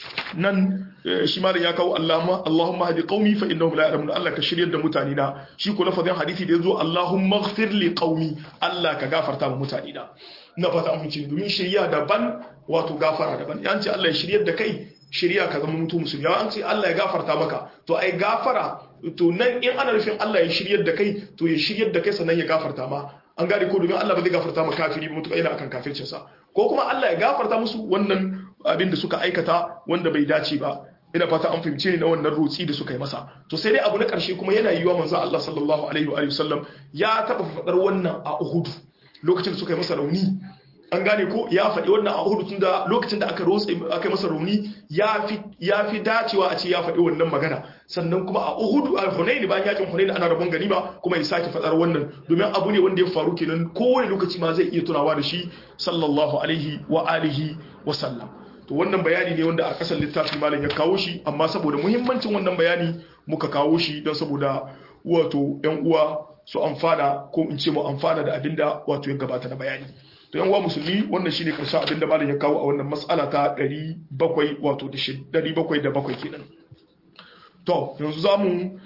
nan shi malam ya kawo Allahumma Allahumma hadi qaumi fa innahum la ya'lamun Allah ka shiryar da mutane na shi ko lafazin hadisi da yazo Allahumma ighfir li qaumi Allah ka gafarta mu mutane na ina fata an fahimci domin shiriya daban wato gafara daban yanci Allah ya shiryar da kai shiriya ka zama mutum musulmi an ce Allah ya gafarta maka to ai gafara to nan in ana nufin Allah ya shiryar da kai to ya shiryar da kai sannan ya gafarta ma an gane ko domin Allah ba zai gafarta ma kafiri ba mutuka yana akan kafircin sa ko kuma Allah ya gafarta musu wannan abin da suka aikata wanda bai dace ba ina fata an fahimce ni na wannan rutsi da suka yi masa to sai dai abu na karshe kuma yana yiwa manzo Allah sallallahu alaihi wa sallam ya taba fadar wannan a Uhud lokacin da suka yi masa rauni an gane ko ya faɗi wannan a Uhud tun da lokacin da aka rotsa aka masa rauni ya fi ya fi dacewa a ce ya faɗi wannan magana sannan kuma a Uhud a Hunain bayan yakin Hunain ana rabon ganima kuma ya sake faɗar wannan domin abu ne wanda ya faru kenan kowane lokaci ma zai iya tunawa da shi sallallahu alaihi wa alihi wa sallam to wannan bayani ne wanda a kasar littafin malam ya kawo shi amma saboda muhimmancin wannan bayani muka kawo shi don saboda wato yan uwa su amfana ko in ce mu amfana da abinda wato ya gabata na bayani to yan uwa musulmi wannan shine karshen abinda malam ya kawo a wannan mas'ala ta ɗari bakwai wato da ɗari bakwai da bakwai kenan to yanzu zamu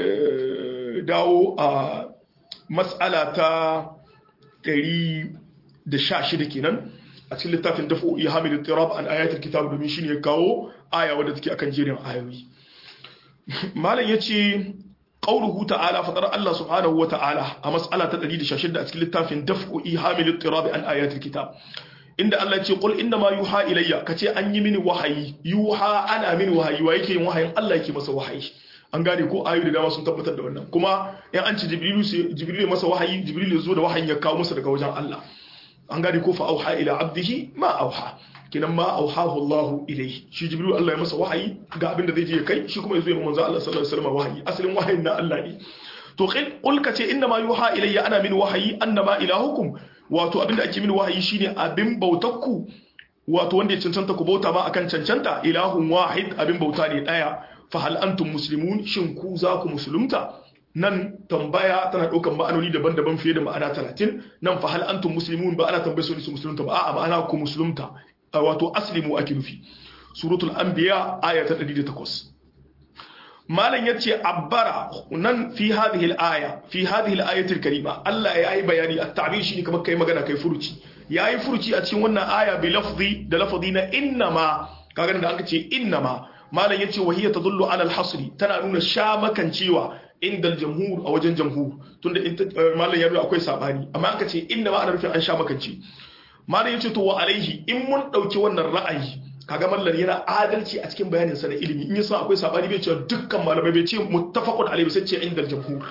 dawo a mas'ala ta ɗari da sha shida kenan a cikin littafin dafu ihamil ittirab an ayatul kitab domin shine ya kawo aya wadda take akan jerin ayoyi malam yace qauluhu ta'ala fadar Allah subhanahu wa ta'ala a mas'ala ta ɗari da sha shida a cikin littafin dafu ihamil ittirab an ayatul kitab inda Allah ya ce qul inna ma yuha ilayya kace an yi mini wahayi yuha ana mini wahayi wa yake yin wahayin Allah yake masa wahayi an gane ko ayoyi da dama sun tabbatar da wannan kuma in an ci jibrilu sai jibrilu masa wahayi jibrilu ya zo da wahayin ya kawo masa daga wajen Allah an gane ko fa auha ila abdihi ma auha kinan ma auhahu Allah ilayhi shi jibrilu Allah ya masa wahayi ga abin da zai je kai shi kuma yazo ya manzo Allah sallallahu alaihi wasallam wahayi asalin wahayin na Allah ne to qul kace inna ma yuha ilayya ana min wahayi annama ilahukum wato abinda ake min wahayi shine abin bautakku wato wanda ya cancanta ku bauta ma akan cancanta ilahun wahid abin bauta ne daya fa hal antum muslimun shin ku za ku musulunta nan tambaya tana daukan ma'anoni daban-daban fiye da ma'ana talatin nan fa hal antum muslimun ba ana tambaye su su musulunta ba a'a ma'ana ku musulunta wato aslimu ake nufi suratul anbiya aya ta ɗari da takwas malan yace abbara nan fi hadhihi al-aya fi hadhihi al-ayati al-karima Allah yayi bayani at-ta'bir shine kamar kai magana kai furuci yayi furuci a cikin wannan aya bi lafzi da lafzi na innama kaga da aka ce innama malan yace wahiya tadullu ala al-hasri tana nuna shamakan cewa inda al-jamhur a wajen jamhur tunda malan ya nuna akwai sabani amma aka ce innama ana nufin an shamakance malan yace to wa alaihi in mun dauki wannan ra'ayi kaga mallan yana adalci a cikin bayanin sa na ilimi in yasa akwai sabani bai ce dukkan malamai bai ce muttafaqun alayhi sai ce indal jamhur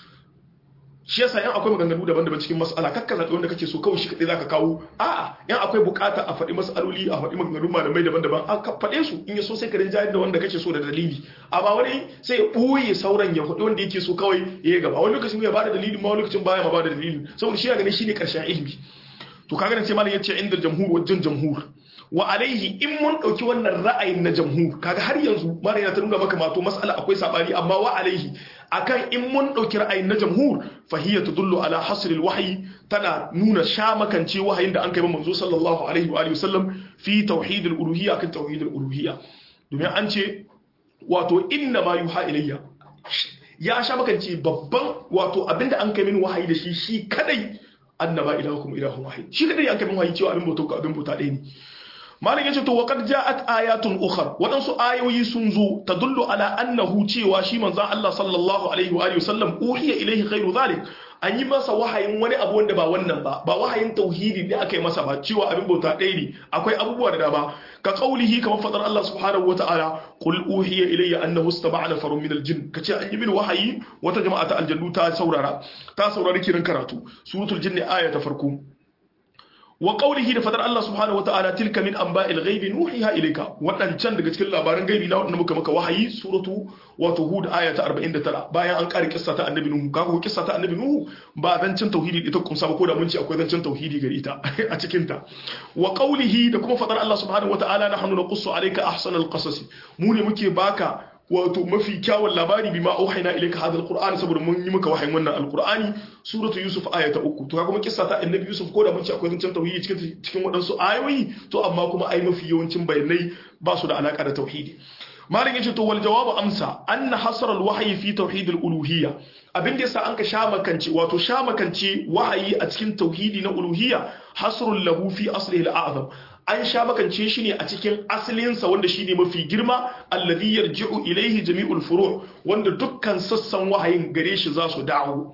shi yasa yan akwai maganganu daban-daban cikin mas'ala kakka zabi wanda kake so kawai shi kadai zaka kawo a'a yan akwai bukata a faɗi mas'aloli a faɗi maganganun malamai daban-daban a faɗe su in yaso sai ka rinjayar da wanda kake so da dalili amma wani sai ya boye sauran ya faɗi wanda yake so kawai ya gaba wani lokacin ya bada dalili ma wani lokacin baya ma bada dalili saboda shi ya gane shine karshen ilimi to kaga nan sai malam yace indal jamhur wajen jamhur wa alaihi in mun dauki wannan ra'ayin na jamhur kaga har yanzu mara yana ta nuna maka mato mas'ala akwai sabani amma wa alaihi akan in mun dauki ra'ayin na jamhur fa hiya tadullu ala hasr alwahyi tana nuna shamakance wahayin da an kai manzo sallallahu alaihi wa alihi wasallam fi tauhid aluluhiyya kan tauhid aluluhiyya domin an ce wato inna ma yuha ilayya ya shamakance babban wato abinda an kai min wahayi da shi shi kadai annaba ilahukum ilahun wahid shi kadai an kai min wahayi cewa abin bauta abin bauta ɗaya ne malam yace to waqad ja'at ayatun ukhra wadansu ayoyi sun zo tadullu ala annahu cewa shi manzo Allah sallallahu alaihi wa alihi wasallam uhiya ilayhi ghayru zalik an yi masa wahayin wani abu wanda ba wannan ba ba wahayin tauhidi ne aka yi masa ba cewa abin bauta ɗaya ne akwai abubuwa da dama ka qaulihi kamar fadar Allah subhanahu wataala qul uhiya ilayya annahu istama'a nafarun min aljin kace an yi min wahayi wata jama'a ta aljannu ta saurara ta saurari kiran karatu suratul jinni aya ta farko wa qawlihi da fadar Allah subhanahu wataala tilka min anba'il ghaibi nuhiha ilayka wadancan daga cikin labaran gaibi na wanda muka maka wahayi suratu wato hud aya ta arba'in da tara bayan an kare kissa ta annabi nuhu kaga kissa ta annabi nuhu ba zancin tauhidi ita kun saba ko da mun ce akwai zancin tauhidi gare ita a cikin ta wa qawlihi da kuma fadar Allah subhanahu wataala nahnu naqussu alayka ahsanal qasas mu ne muke baka wato mafi kyawun labari bima auhayna ilayka hadha alquran saboda mun yi maka wahayin wannan alqurani suratu yusuf aya ta uku to kuma kissa ta annabi yusuf ko da mun ce akwai zancen tauhidi cikin cikin wadansu ayoyi to amma kuma ai mafi yawancin bayanai ba su da alaka da tauhidi malin yace to wal jawabu amsa anna hasara alwahyi fi tauhid aluluhiyya abin da yasa an ka shamakance wato shamakance wahayi a cikin tauhidi na uluhiyya hasrul lahu fi aslihi al'azam an sha makance shi ne a cikin asalinsa wanda shi ne mafi girma alladhi yarji'u ilayhi jami'ul furu' wanda dukkan sassan wahayin gare shi za su dawo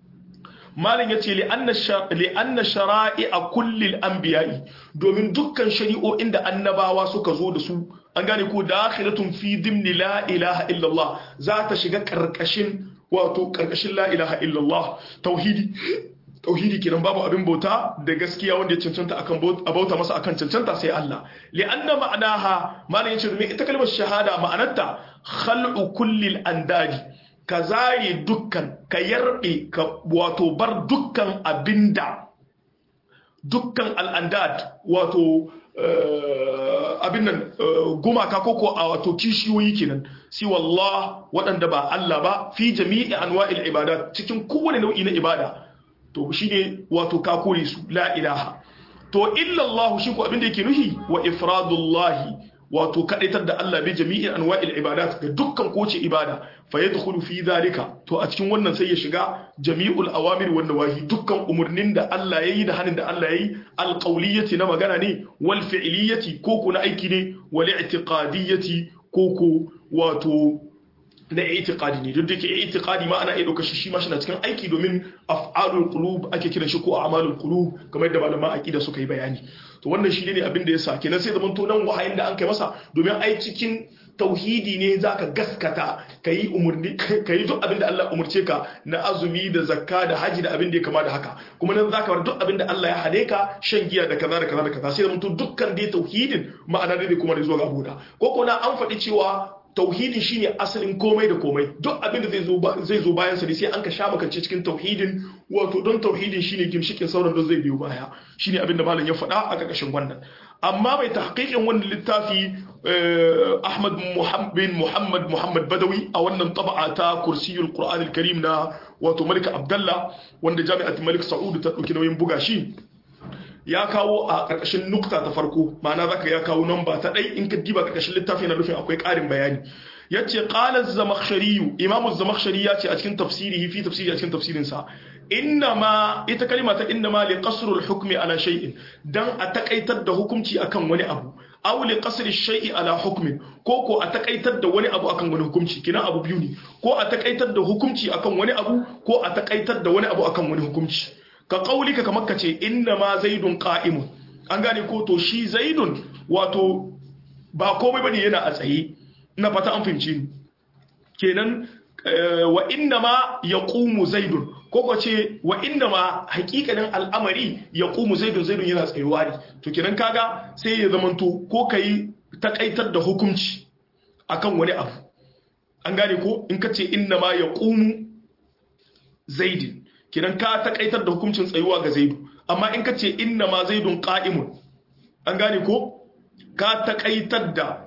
malin yace li anna li anna shara'i'a kulli al-anbiya'i domin dukkan shari'o'in da annabawa suka zo da su an gane ko dakhilatun fi dimni la ilaha illa Allah za ta shiga karkashin wato karkashin la ilaha illa Allah tauhidi tauhidi kenan babu abin bauta da gaskiya wanda ya cancanta akan bauta masa akan cancanta sai Allah li'anna ma'anaha malan yace domin ita kalmar shahada ma'anarta khal'u kulli al-andadi ka zare dukkan ka yarbe ka wato bar dukkan abinda dukkan al-andad wato abin nan gumaka koko a wato kishiyoyi kenan si wallah waɗanda ba Allah ba fi jami'i anwa'il ibadat cikin kowane nau'i na ibada to shi ne wato ka kore su la ilaha to illallahu shi ko abinda yake nuhi wa ifradullahi wato kadaitar da Allah bi jami'in anwa'il ibadat ga dukkan kowace ibada fa yadkhulu fi dhalika to a cikin wannan sai ya shiga jami'ul awamir wan nawahi dukkan umurnin da Allah yayi da hanin da Allah yayi alqawliyati na magana ne wal fi'liyati ko ko na aiki ne wal i'tiqadiyati ko ko wato na i'tiqadi ne duk da ke i'tiqadi ma ana iya dauka shi shi ma shi na cikin aiki domin af'alul qulub ake kiran shi ko a'malul qulub kamar yadda malaman aqida suka yi bayani to wannan shi ne abin da yasa kenan sai zaman to nan wahayin da an kai masa domin ai cikin tauhidi ne zaka gaskata kai umurni kai duk abin da Allah umurce ka na azumi da zakka da haji da abin da ya kama da haka kuma nan zaka bar duk abin da Allah ya hade ka shan giya da kaza da kaza da kaza sai zaman to dukkan dai tauhidin ma'ana dai kuma da zuwa ga abuda ko ko na an faɗi cewa tauhidin shine asalin komai da komai duk abin da zai zo zai zo bayan sa ne sai an ka sha makance cikin tauhidin wato don tauhidin shine gimshikin sauran da zai biyo baya shine abin da malam ya faɗa a ƙarƙashin wannan amma mai tahqiqin wannan littafi Ahmad bin Muhammad Muhammad Badawi a wannan taba'a ta Kursiyul Qur'an al-Karim na wato Malik Abdullah wanda Jami'at Malik Saud ta dauki nauyin buga shi ya kawo a ƙarƙashin nukta ta farko ma'ana zaka ya kawo namba ta ɗai in ka diba ƙarƙashin littafi na nufin akwai ƙarin bayani yace qala az-zamakhshari imam az-zamakhshari yace a cikin tafsirihi fi tafsiri a cikin tafsirin sa innama ita kalima ta innama li qasr al-hukmi ala shay'in dan a takaitar da hukunci akan wani abu aw li qasr ash-shay'i ala hukmin ko ko a takaitar da wani abu akan wani hukunci kina abu biyu ne ko a takaitar da hukunci akan wani abu ko a takaitar da wani abu akan wani hukunci ka kaulika kamar ka ce inna ma zaidun qa'imun an gane ko to shi zaidun wato ba komai bane yana a tsaye ina fata an fahimci ni kenan wa inna ma yaqumu zaidun ko ko ce wa inna ma hakikanin al'amari yaqumu zaidun zaidun yana tsayuwa ne to kenan kaga sai ya zamanto ko kai takaitar da hukunci akan wani abu an gane ko in ka ce inna ma yaqumu zaidin kidan ka takaitar da hukuncin tsayuwa ga zaidu amma in ka ce inna ma zaidun qa'imun an gane ko ka takaitar da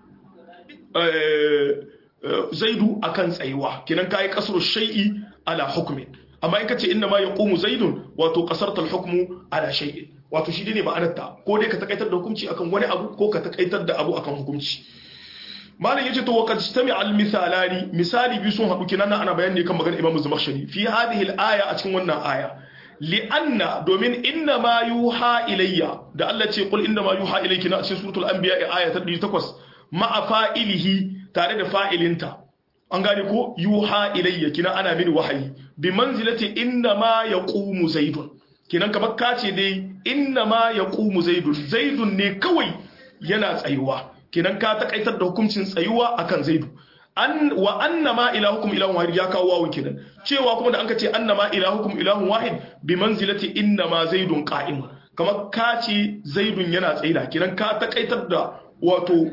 zaidu akan tsayuwa kidan kai kasru shay'i ala hukmin amma in ka ce inna ma yaqumu zaidun wato qasarta al-hukmu ala shay'in wato shi ne ma'anarta ko dai ka takaitar da hukunci akan wani abu ko ka takaitar da abu akan hukunci malam yace to waqad istami al misalani misali bi sun hadu kinan ana bayani kan maganar Imam Zamakhshari fi hadhihi al aya a cikin wannan aya li anna domin inna ma yuha ilayya da Allah ce qul inna ma yuha ilayki na cikin suratul anbiya aya ta ɗari takwas ma'a fa'ilihi tare da fa'ilinta an gane ko yuha ilayya kina ana mini wahayi bi manzilati inna ma yaqumu zaidun kinan kamar kace dai inna ma yaqumu zaidun zaidun ne kawai yana tsayuwa kinan ka takaitar da hukuncin tsayuwa akan zaidu an wa annama ilahukum ilahun wahid ya kawo wawu kinan cewa kuma da anka ce annama ilahukum ilahun wahid bi manzilati innama zaidun qa'im kamar ka ce zaidun yana tsaida kinan ka takaitar da wato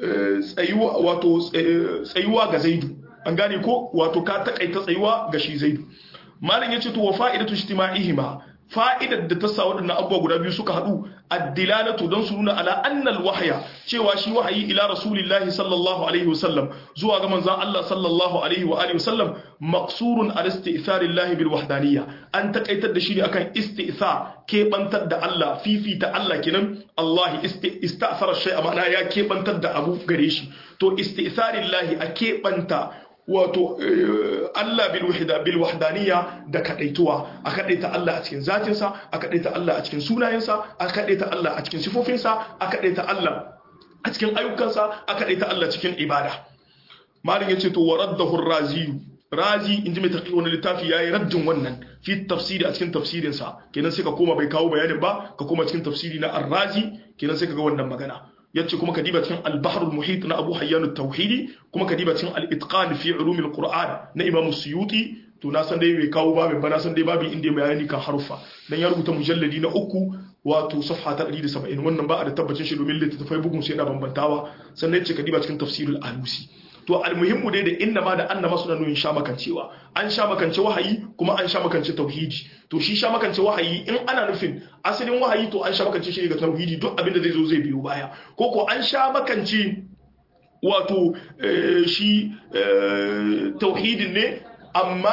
tsayuwa wato tsayuwa ga zaidu an gane ko wato ka takaita tsayuwa ga shi zaidu malam yace to wa fa'idatu ijtima'ihima fa'idar da ta sa waɗannan abubuwa guda biyu suka haɗu addilalatu don su nuna ala annal wahaya cewa shi wahayi ila rasulillahi sallallahu alaihi wasallam zuwa ga manzon Allah sallallahu alaihi wa alihi wasallam maqsurun ala isti'tharillahi bil wahdaniyya an takaitar da shi ne akan isti'thar kebantar da Allah fifita Allah kenan Allah ista'thara shay'a ma'ana ya kebantar da abu gare shi to isti'tharillahi a kebanta wato Allah bil wahda bil wahdaniyya da kadaituwa a kadaita Allah a cikin zatinsa a kadaita Allah a cikin sunayensa a kadaita Allah a cikin sifofinsa a kadaita Allah a cikin ayyukansa a kadaita Allah cikin ibada malin yace to waraddahu ar-razi razi inji mai taqiq wannan littafi yayi raddin wannan fi tafsiri a cikin tafsirin sa kenan sai ka koma bai kawo bayanin ba ka koma cikin tafsiri na ar-razi kenan sai ka ga wannan magana yace kuma kadiba cikin al-bahr al-muhit na Abu Hayyan at-Tauhidi kuma kadiba cikin al-itqan fi ulum al-Qur'an na Imam Suyuti to na san dai bai kawo babin ba na san dai babin inda bayani kan harufa dan ya rubuta mujalladi na uku wato safha ta ɗari da saba'in wannan ba a da tabbacin shi domin littattafai bugun sai yana bambantawa sannan yace kadiba cikin tafsirul alusi to almuhimmu dai da inna ma da annama suna nuyin sha makancewa an sha makance wahayi kuma an sha makance tauhidi to shi sha makance wahayi in ana nufin asalin wahayi to an sha makance shi ga tauhidi duk abin da zai zo zai biyo baya ko ko an sha makance wato shi tauhidin ne amma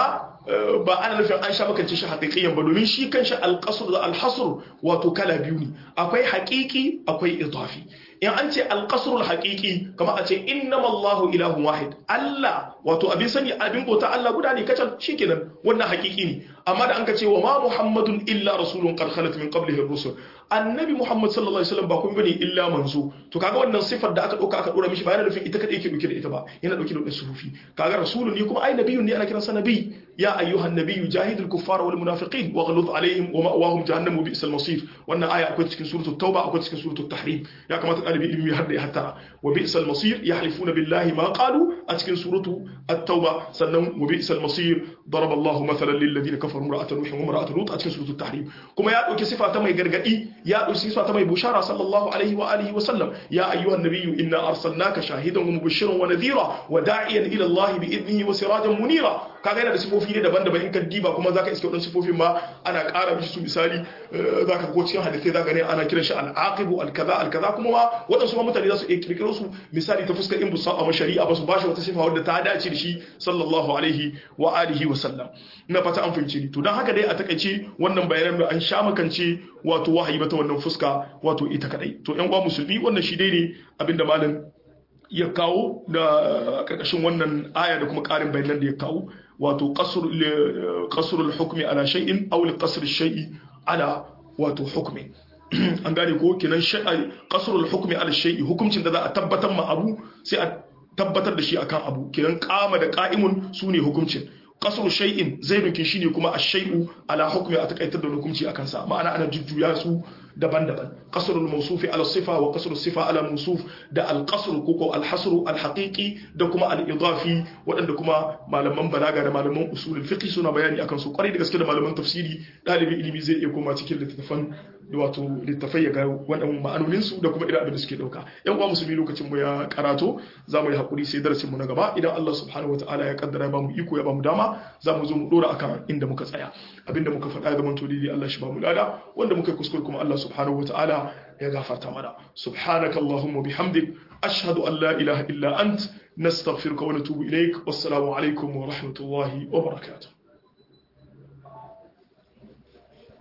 ba ana nufin an sha makance shi haƙiƙiyan ba domin shi kanshi alƙasur da alhasur wato kala biyu ne akwai haƙiƙi akwai idafi in an ce alƙasur haƙiƙi kamar a ce innamallahu ilahun wahid Allah wato abin sani abin bauta Allah guda ne kacal shikenan wannan haƙiƙi ne amma da an ka ce wa ma muhammadun illa rasulun qad khalat min qablihi ar-rusul annabi muhammad sallallahu alaihi wasallam ba kun bane illa manzo to kaga wannan sifar da aka dauka aka dora mishi ba yana nufin ita kadai yake dauke da ita ba yana dauke da wasu sufi kaga rasulun ne kuma ai nabiyun ne ana kiransa nabi ya ayyuhan nabiyyu jahidul kuffara wal munafiqin waghluz alaihim wa ma'wahum jahannam wa bi'sal masir wannan aya akwai cikin suratul tauba akwai cikin suratul tahrim ya kamata ɗalibi ilimi har da ya hattara wa bi'sal masir yahlifuna billahi ma qalu a cikin suratu at-tauba sannan wa bi'sal masir daraba Allahu mathalan lil ladina kafaru imra'atan nuh wa imra'atan lut a cikin suratul tahrim kuma ya dauki sifa ta mai gargadi ya dauki sifa ta mai bushara sallallahu alaihi wa alihi wa sallam ya ayyuhan nabiyyu inna arsalnaka shahidan wa mubashiran wa nadhira wa da'iyan ila Allah bi idnihi wa sirajan munira kaga yana da sifofi ne daban-daban in ka diba kuma zaka iske wadannan sifofin ma ana ƙara mishi su misali zaka go cikin hadisi zaka ne ana kiran shi al-aqibu al-kaza al-kaza kuma ma wadansu ma mutane za su iya kirkiro su misali ta fuskar in busa a shari'a ba su bashi wata sifa wadda ta dace da shi sallallahu alaihi wa alihi wa sallam ina fata an fahimce ni to dan haka dai a takeice wannan bayanan da an sha makance wato wahayi bata wannan fuska wato ita kadai to yan uwa musulmi wannan shi dai ne abinda malam ya kawo da karkashin wannan aya da kuma karin bayanan da ya kawo wato qasr al-hukmi ala shay'in aw al-qasr al-shay'i ala wato hukmi an gane ko kinan shay'i qasr al-hukmi ala shay'i hukuncin da za a tabbatar ma abu sai a tabbatar da shi akan abu kinan qama da qa'imun sune hukuncin qasr shay'in zaidun kin shine kuma ash-shay'u ala hukmi a takaitar da hukunci akan sa ma'ana ana jujjuya su daban-daban qasrul mawsufi ala sifa wa qasrul sifa ala mawsuf da al-qasr ko al-hasr al-haqiqi da kuma al-idafi wadanda kuma malaman balaga da malaman usulul fiqh suna bayani akan su kwarai da gaske da malaman tafsiri dalibi ilimi zai iya koma cikin littafan da wato littafai ya ga wadannan ma'anonin su da kuma irin abin da suke dauka yan uwa musulmi lokacin mu ya karato zamu yi hakuri sai darasin mu na gaba idan Allah subhanahu wataala ya kaddara ba mu iko ya ba mu dama zamu zo mu dora akan inda muka tsaya abinda muka faɗa ga manto dai Allah shi ba mu lada wanda muka kuskure kuma Allah subhanahu wataala ya gafarta mana subhanakallahumma bihamdik ashhadu an la ilaha illa ant nastaghfiruka wa natubu ilaik wassalamu alaikum wa rahmatullahi wa barakatuh